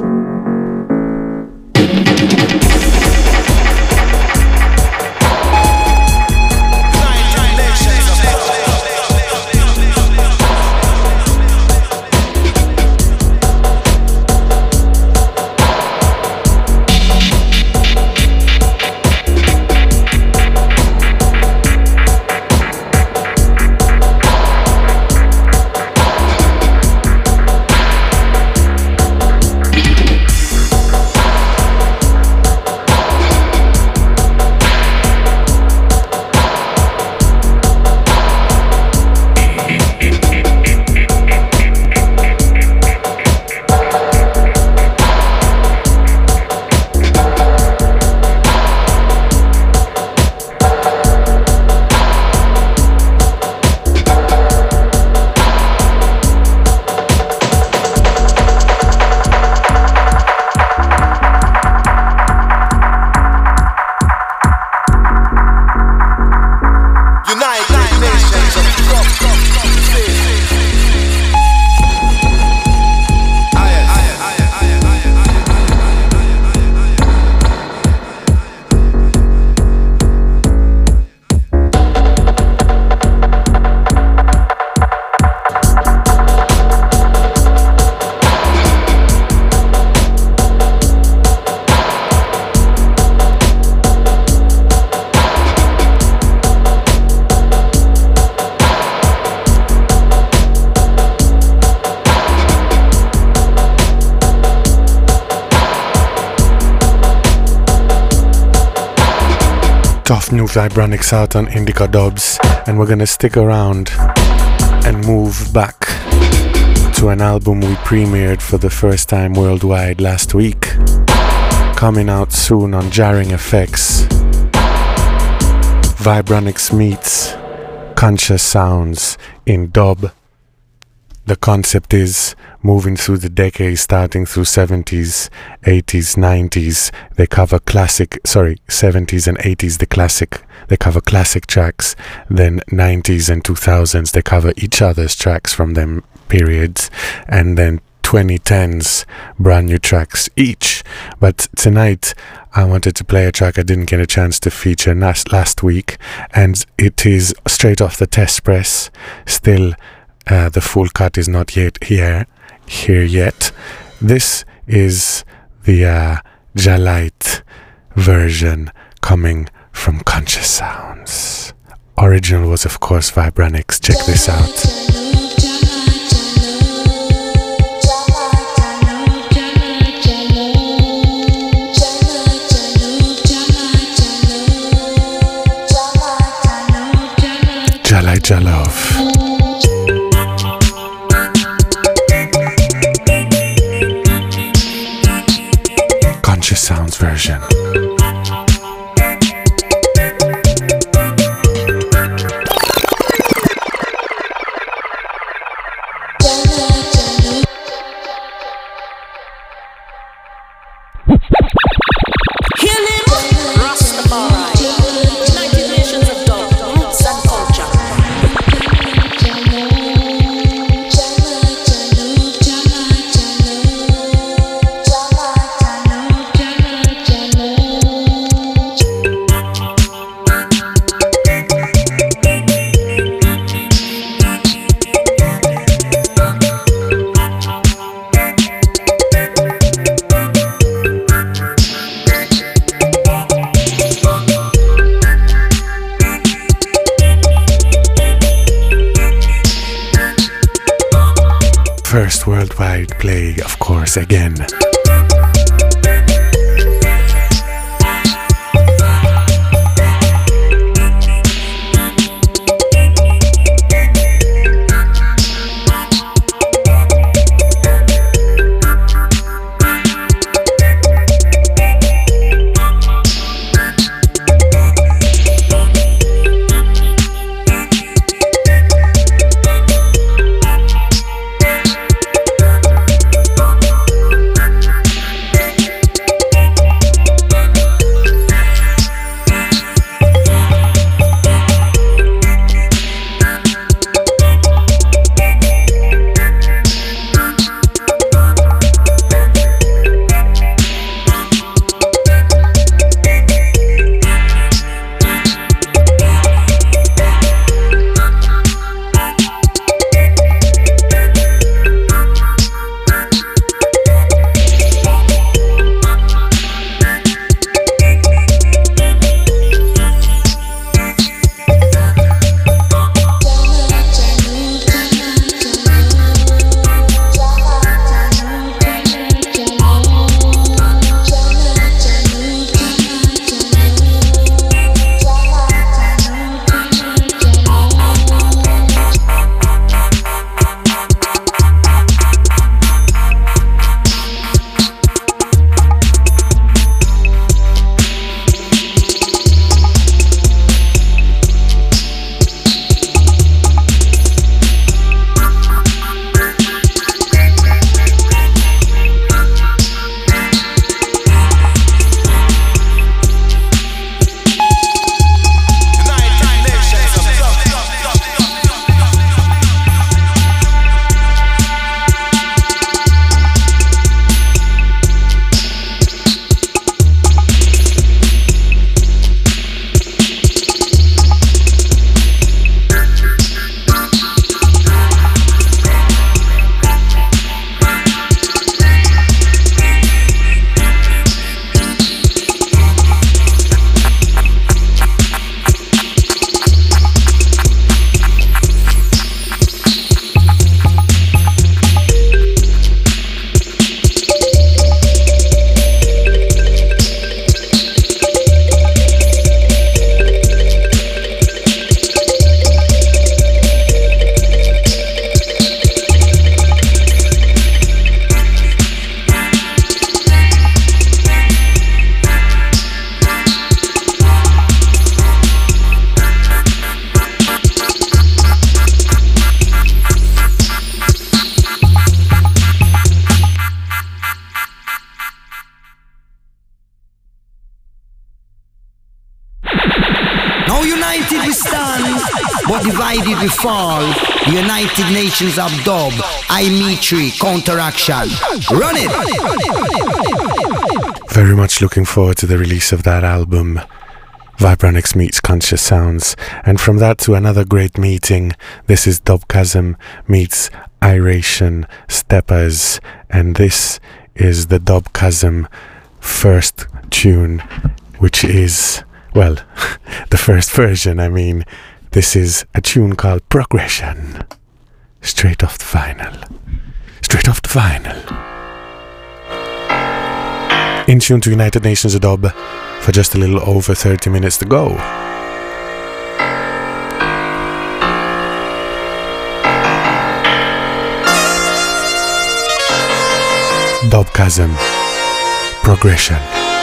Tough new Vibronics out on Indica Dubs, and we're gonna stick around and move back to an album we premiered for the first time worldwide last week, coming out soon on Jarring Effects. Vibronics meets Conscious Sounds in dub. The concept is moving through the decades, starting through seventies, eighties, nineties. They cover classic, sorry, seventies and eighties, the classic. They cover classic tracks. Then nineties and two thousands, they cover each other's tracks from them periods. And then twenty tens, brand new tracks each. But tonight, I wanted to play a track I didn't get a chance to feature last, last week. And it is straight off the test press. Still, Uh, the full cut is not yet here, here yet. This is the uh, Jalite version coming from Conscious Sounds. Original was, of course, Vibronics. Check this out. Jalite Jalove. Conscious Sounds version. First worldwide play, of course, again. Now united we stand, but divided we fall. The United Nations of Dub, Imetri, Counteraction. Run it! Very much looking forward to the release of that album, Vibronix meets Conscious Sounds. And from that to another great meeting, this is Dubchasm meets Iration Steppers. And this is the Dubchasm first tune, which is, well, the first version, I mean. This is a tune called Progression. Straight off the vinyl. Straight off the vinyl. In tune to United Nations of Dub for just a little over thirty minutes to go. Dubchasm. Progression.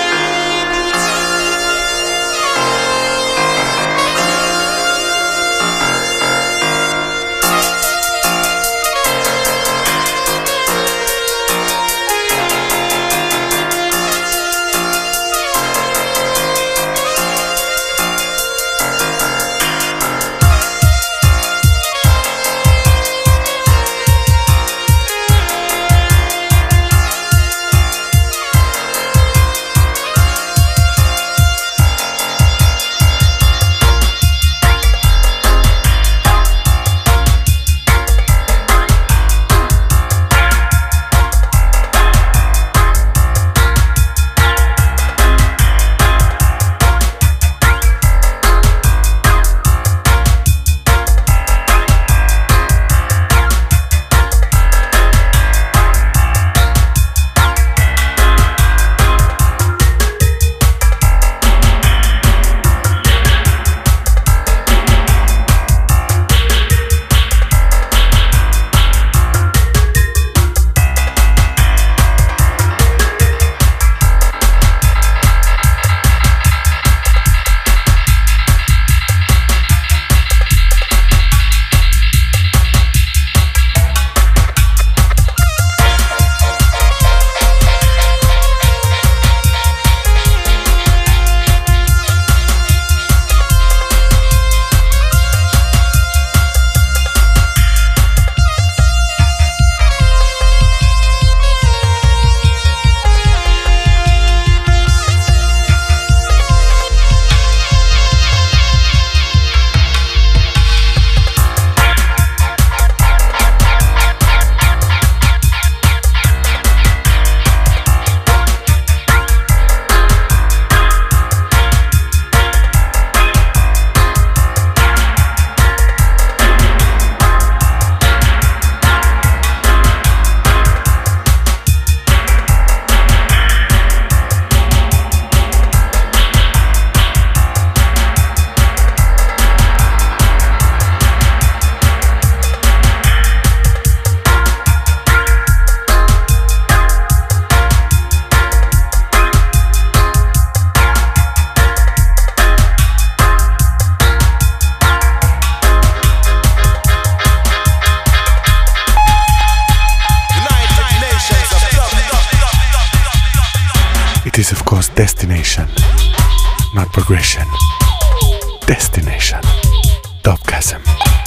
It is, of course, destination, not progression. Destination. Dubchasm.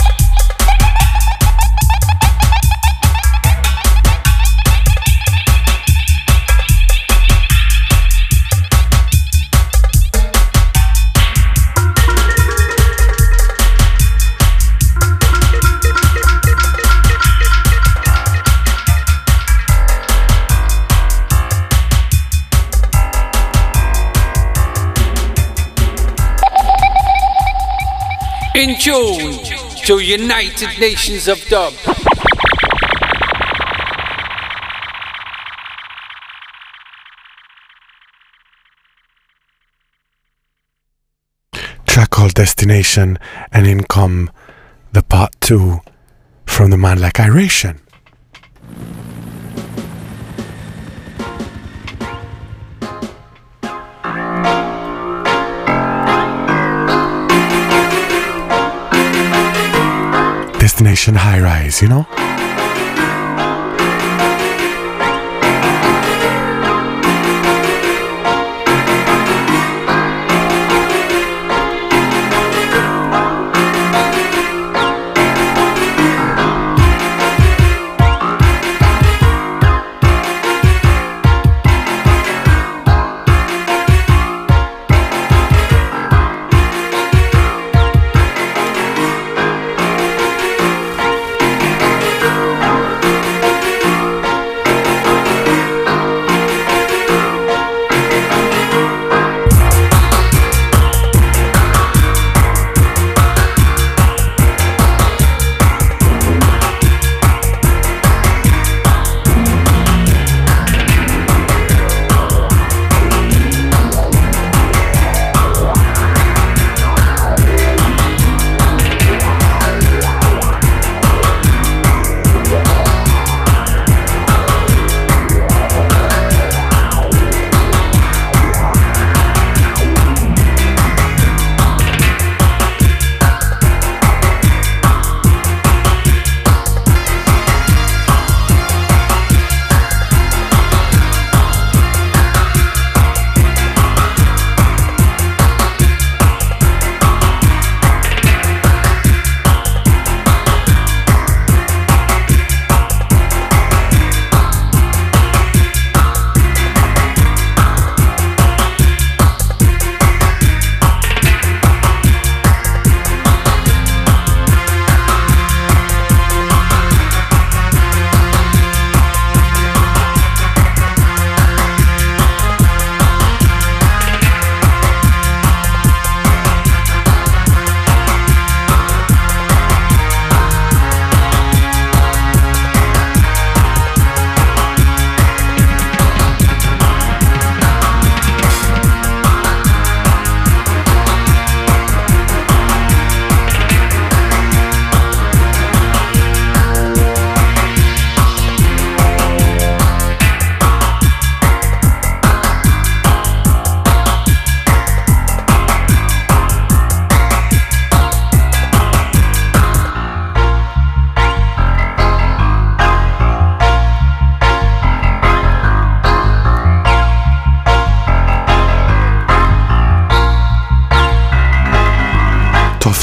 In tune to United Nations of Dub. Track called Destination, and in come the part two from the man like Iration. Destination high rise, you know?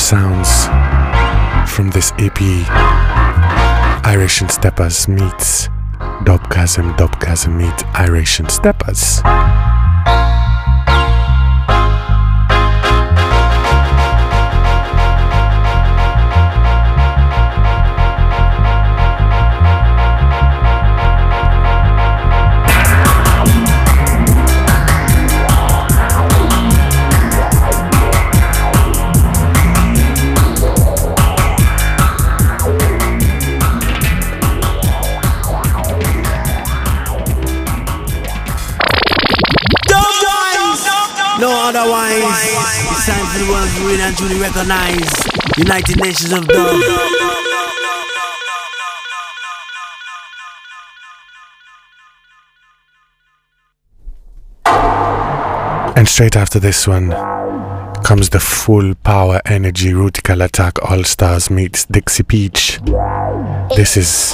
sounds from this E P. Iration Steppers meets Dubgasm, Dubgasm meets Iration Steppers. Otherwise, it's time for the world to win and truly recognize United Nations of Dub. And straight after this one comes the full power energy Rutical Attack All Stars meets Dixie Peach. This is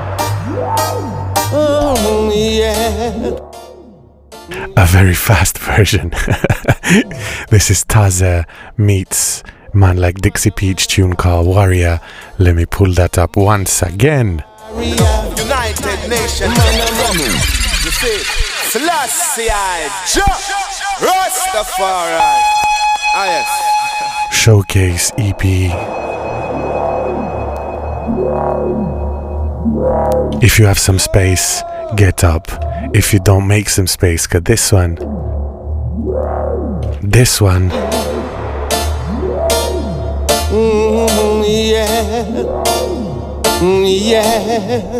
oh, yeah. a very fast version. This is Taza meets man like Dixie Peach tune called Warrior. Let me pull that up once again. United Nations. You see, Selassie, Rastafari. Ah, yes. Showcase E P. If you have some space, get up. If you don't, make some space, cause this one, this one, mm, yeah, mm, yeah.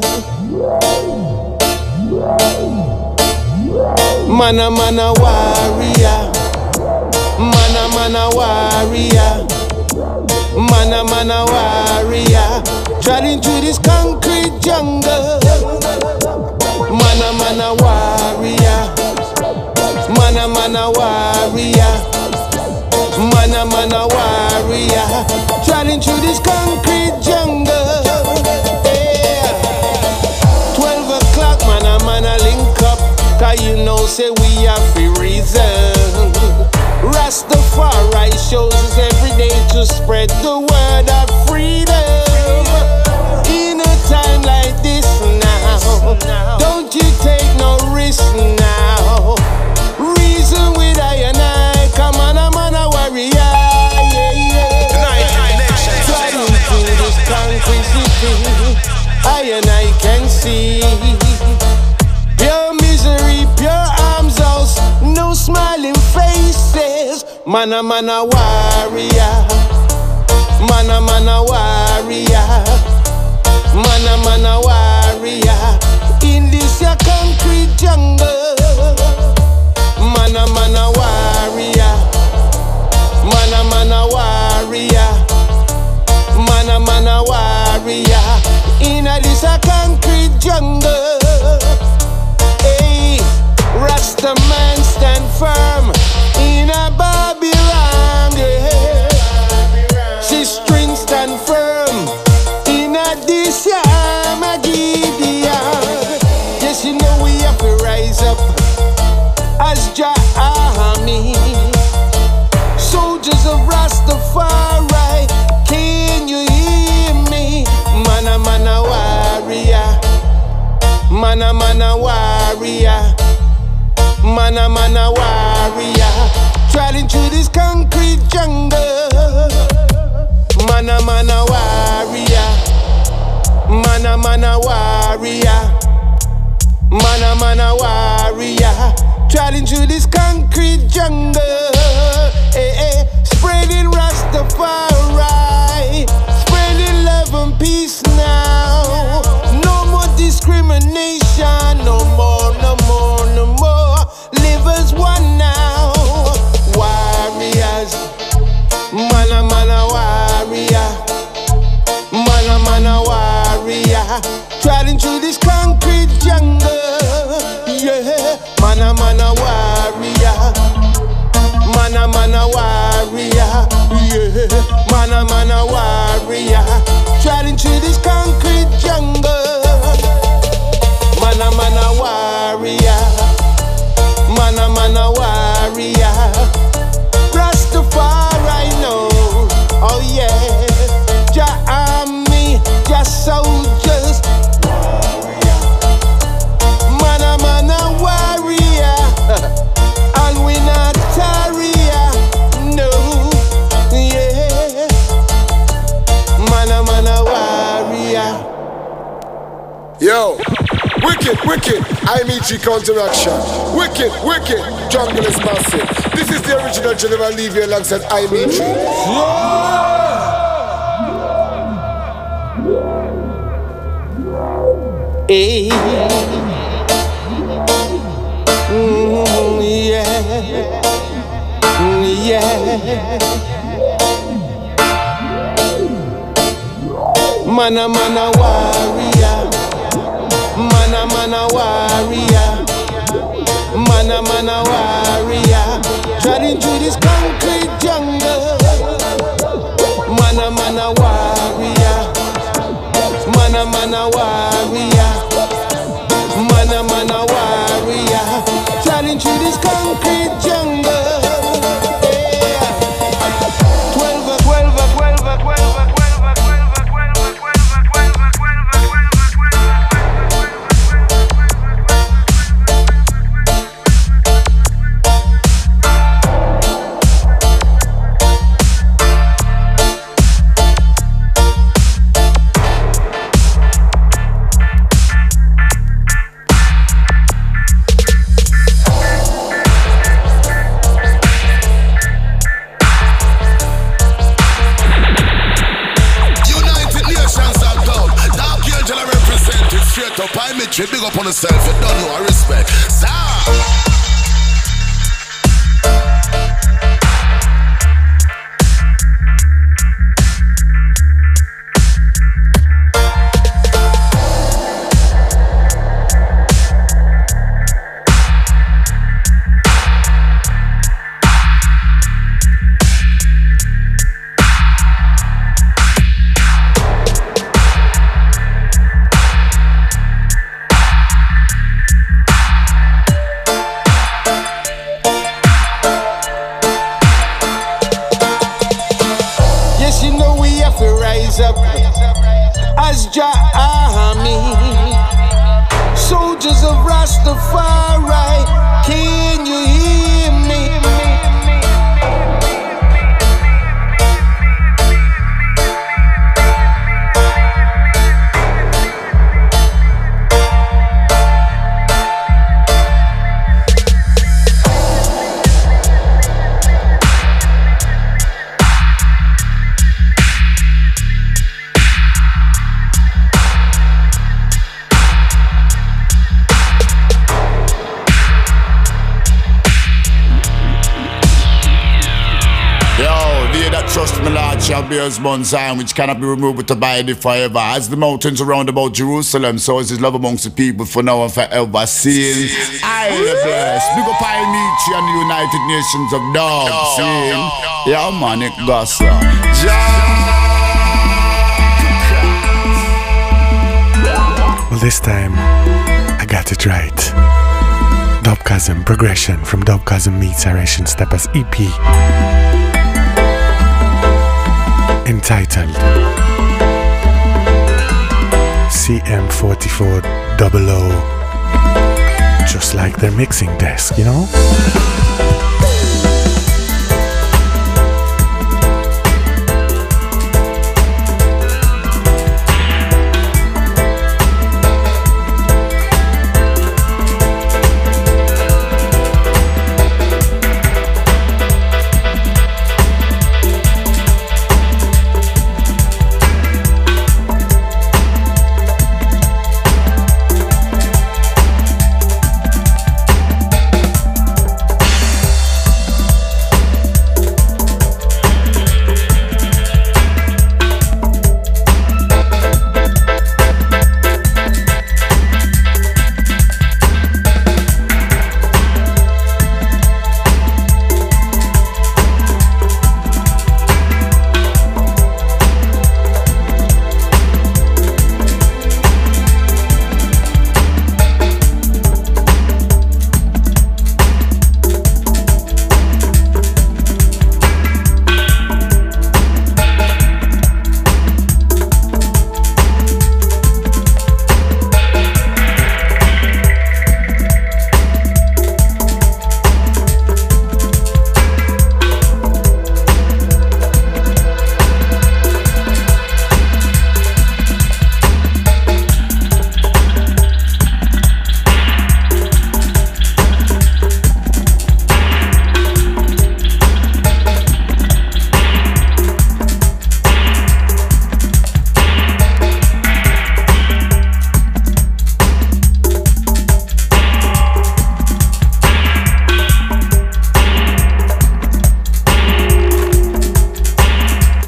Mana mana warrior, mana mana warrior, mana mana warrior, treading through this concrete jungle. Mana mana warrior, mana mana warrior, mana mana warrior, treading through this concrete jungle. Yeah. Twelve o'clock, mana mana link up, cause you know say we have free reason. Rastafari shows us every day to spread the word of freedom. In a time like this now, don't you take no risk now. Reason with I and I, come on, I'm on a warrior. Yeah, yeah. Driving through this concrete city, I and I can see pure misery, pure arms house, no smiling faces. Mana mana warrior, mana mana warrior, mana mana warrior. In this a concrete jungle, mana mana warrior, mana mana warrior, mana mana warrior. In a this a concrete jungle, hey, Rasta man stand firm in a Babylon, yeah. See strings stand firm in a this a yes, you know we have to rise up as Jah Army, soldiers of Rastafari. Can you hear me? Mana mana warrior, mana mana warrior, mana mana warrior, treading through this concrete jungle. Mana mana warrior, mana mana warrior, mana mana warrior, treading through this concrete jungle. Hey, hey, spreading Rastafari, spreading love and peace now. No more discrimination, no more, no more, no more. Live as one now. Warriors, mana mana warrior, mana mana warrior, treading through this concrete jungle. Yeah, mana mana warrior, mana mana warrior. Yeah, mana mana warrior, treading through this concrete jungle. Mana mana warrior, mana mana warrior. Rastafari know, oh yeah. Yo, wicked, wicked, I M E G counteraction. Wicked, wicked, jungle is massive. This is the original Geneva leave you alongside I M E G. Hey. Mm, yeah. Mm, yeah. Mana mana warrior. Mana mana warrior. Mana mana warrior. Treading through this concrete jungle. Mana mana warrior. Mana mana warrior. Mana mana warrior. Treading through this concrete jungle. Twelve, twelve, twelve, twelve. Big up on yourself, you don't know, I respect. Stop! Bears Mount Zion, which cannot be removed with a body forever. As the mountains around about Jerusalem, so is his love amongst the people for now and forever. Seeing I bless. Big up I M E G and the United Nations of Dogs. Seeing, yeah man, it goes on. Well, this time I got it right. Dubcasm Progression from Dubcasm Meets Aeration Steppers E P. Entitled C M forty-four double O. Just like their mixing desk, you know?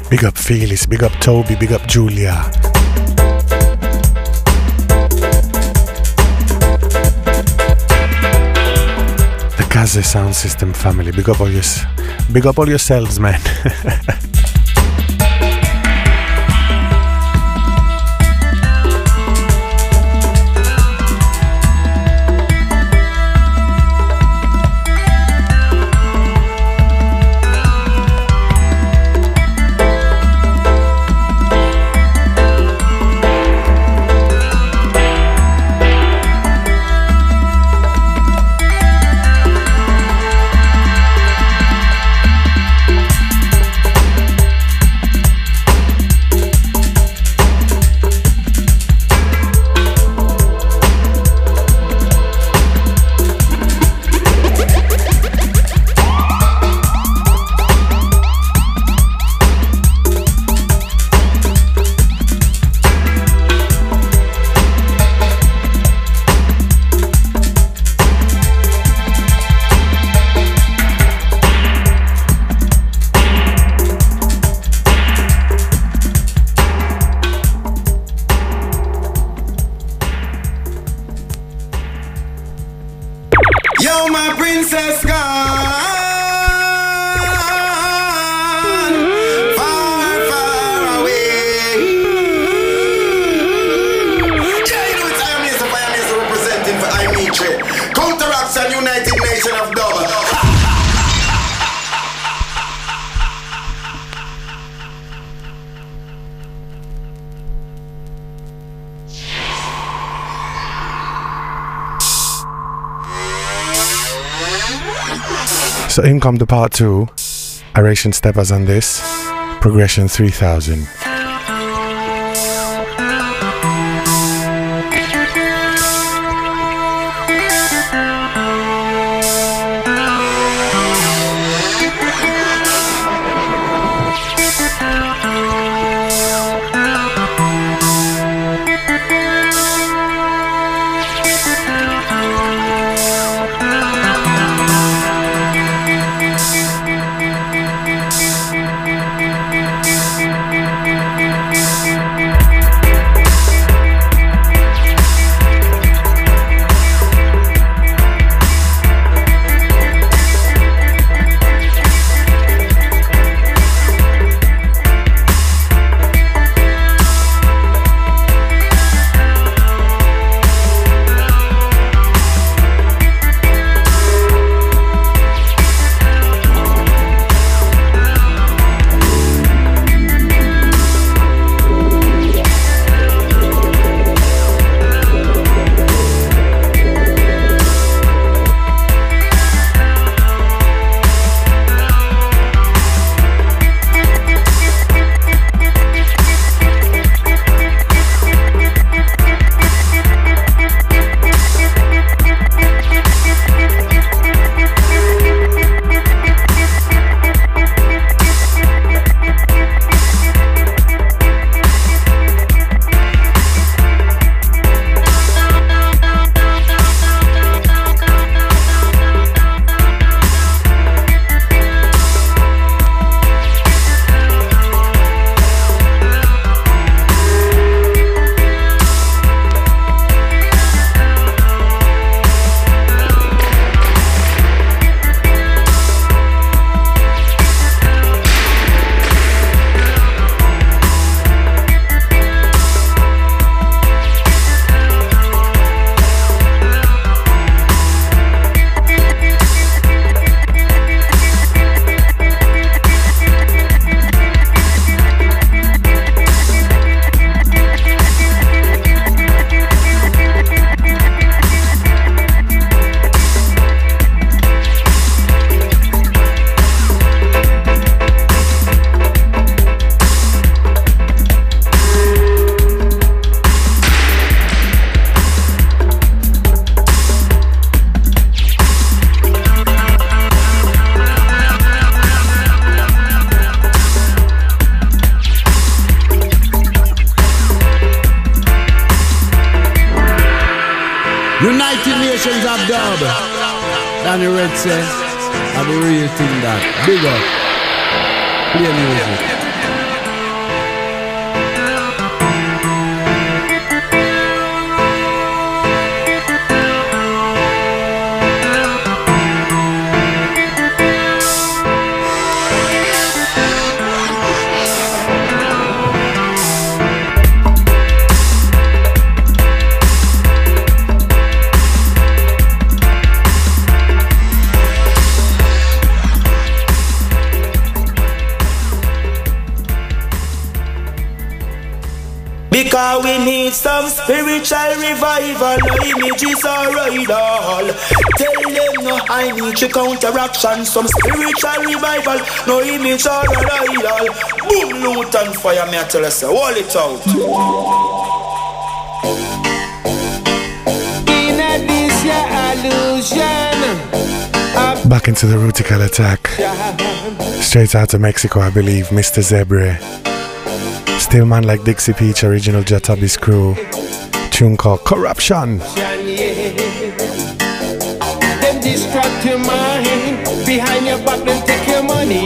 Big up Felix, big up Toby, big up Julia. The Kaze Sound System family, big up all your, big up all yourselves, man. So in come the part two. Aeration steppers on this. Progression three thousand. United Nations of Dub. Danny Red says, I be real thing that. Big up. Play music. Cause we need some spiritual revival. No images or idol. Tell them no, I need to counteraction. Some spiritual revival. No image or idol. Boom, loot and fire. Me I tell us, hold it out. In a this your illusion. Back into the Rutical attack. Straight out of Mexico, I believe, Mister Zebre. Still man like Dixie Peach, original Jatabis crew. Tune called Corruption. Them distract your mind. Behind your back, them take your money.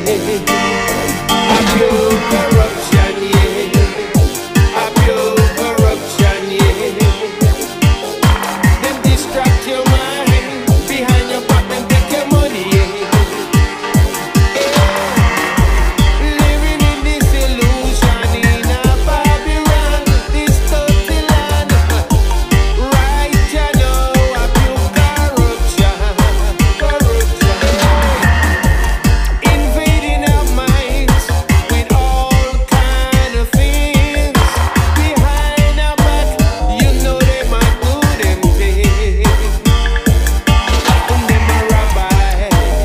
Abuse corruption, yeah. Abuse corruption, yeah. Them distract your mind. Behind your back, them take your money, yeah. Living in this illusion in a Babylon, this dirty land. Right, you know, abuse corruption, corruption. Invading our minds with all kind of things. Behind our back, you know they might do them things. And them a rabbi,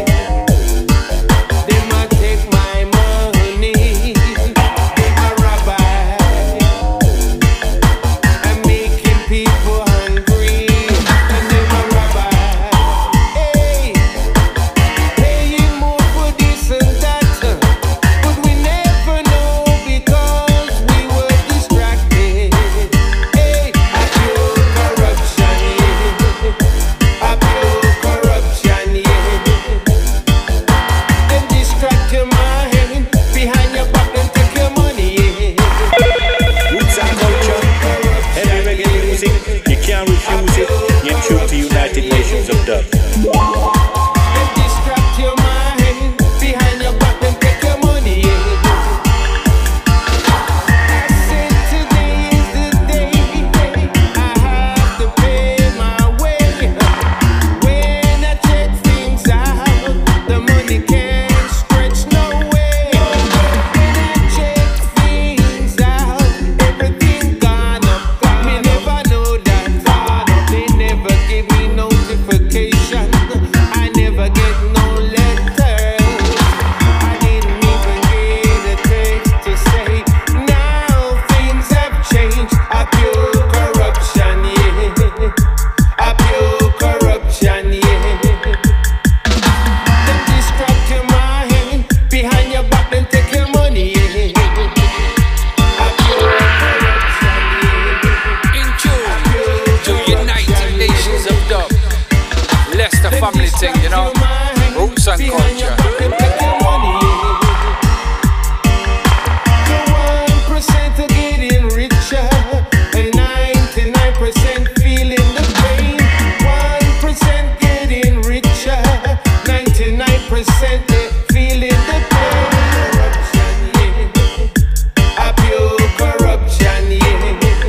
they might take my money. Them a rabbi, I'm making people hungry. And them a rabbi, hey, paying more for this and that. But we never know because we were distracted. Hey, abuse corruption, yeah. Abuse corruption, yeah. Them distract your mind. Behind your back, them take your money, yeah. Roots and culture, heavy reggae music, you can't refuse it. You're true to United Nations of Dub. Them distract your mind. Behind your back, them take your money, yeah. I said today is the day I have to pay my way. When I check things out, the money can't stretch no way. When I check things out, everything gone up. Me never know that gone up. They never give me notification. I never get no letters. I didn't even get a text to say now things have changed. Abuse corruption, yeah. Abuse corruption, yeah. Them distract your mind. Behind your back, them take your money, yeah. Abuse corruption, yeah. In tune to United Nations of Dub. Leicester family thing, you know. Roots and culture. The one percent are getting richer, and ninety-nine percent feeling the pain. One percent getting richer, ninety-nine percent feeling the pain. Abuse corruption, yeah.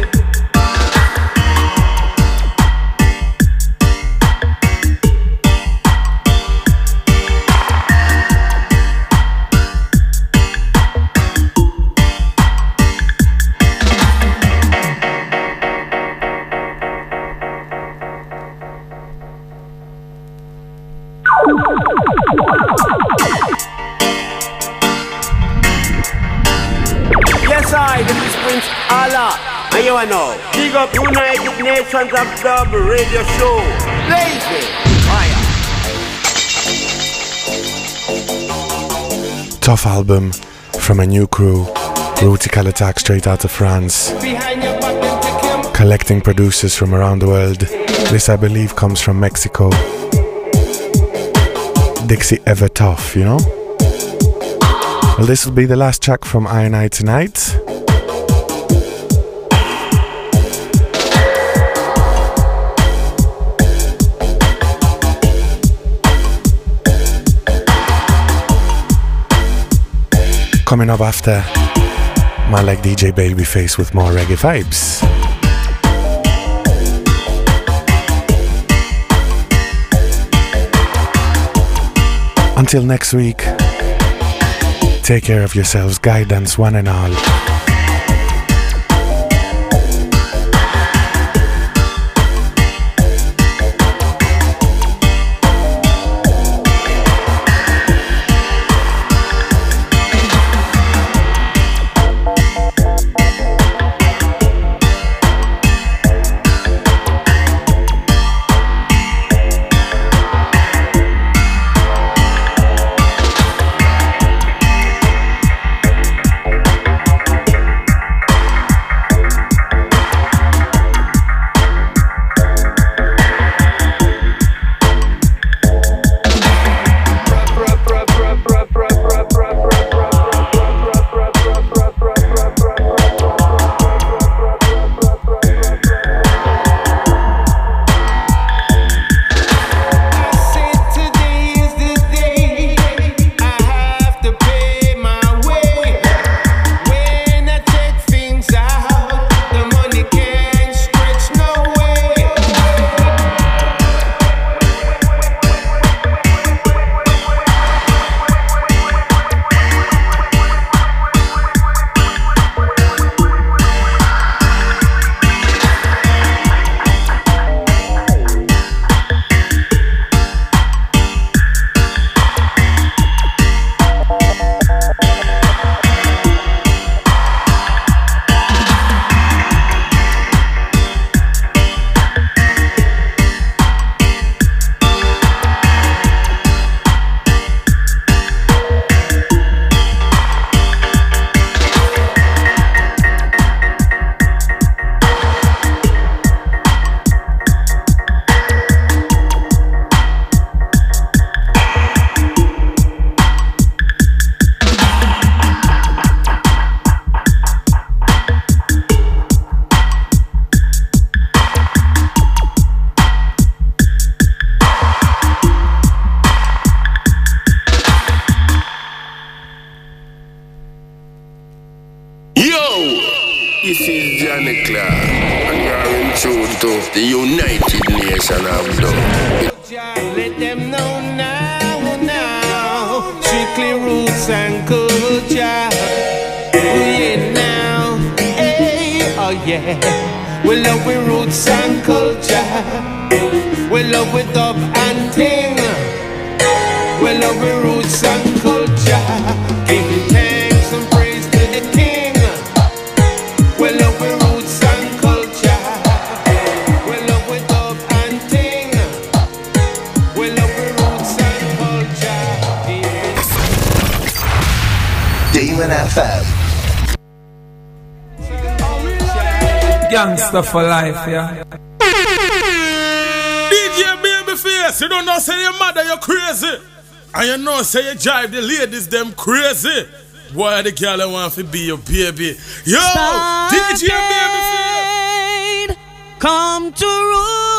Yes, I, this is Prince Allah. And you know, big up United Nations of Dub radio show. Blazing fire. Tough album from a new crew. Rutical attack straight out of France. Behind your back, them take your money. Collecting producers from around the world. This, I believe, comes from Mexico. Dixie Ever Tough, you know? Well, this will be the last track from I and I tonight. Coming up after, man like D J Babyface with more reggae vibes. Until next week, take care of yourselves, guidance one and all. This is Johnny Clark, and you're in tune to the United Nation of Dub. Let them know now, now. Strictly roots and culture. Oh yeah, now. Hey, oh yeah. We love with roots and culture. We love with dub and ting. We love with roots and culture. Giving thanks and praise to the King. We love with roots and culture. We love with dub and ting. We love with roots and culture. Demon F M. Gangsta for life, yeah. D J Babyface, you don't know say your mother you're crazy. And you know say you drive the ladies them crazy. Boy, the girl I want to be your baby. Yo, D J Babyface, come to rule.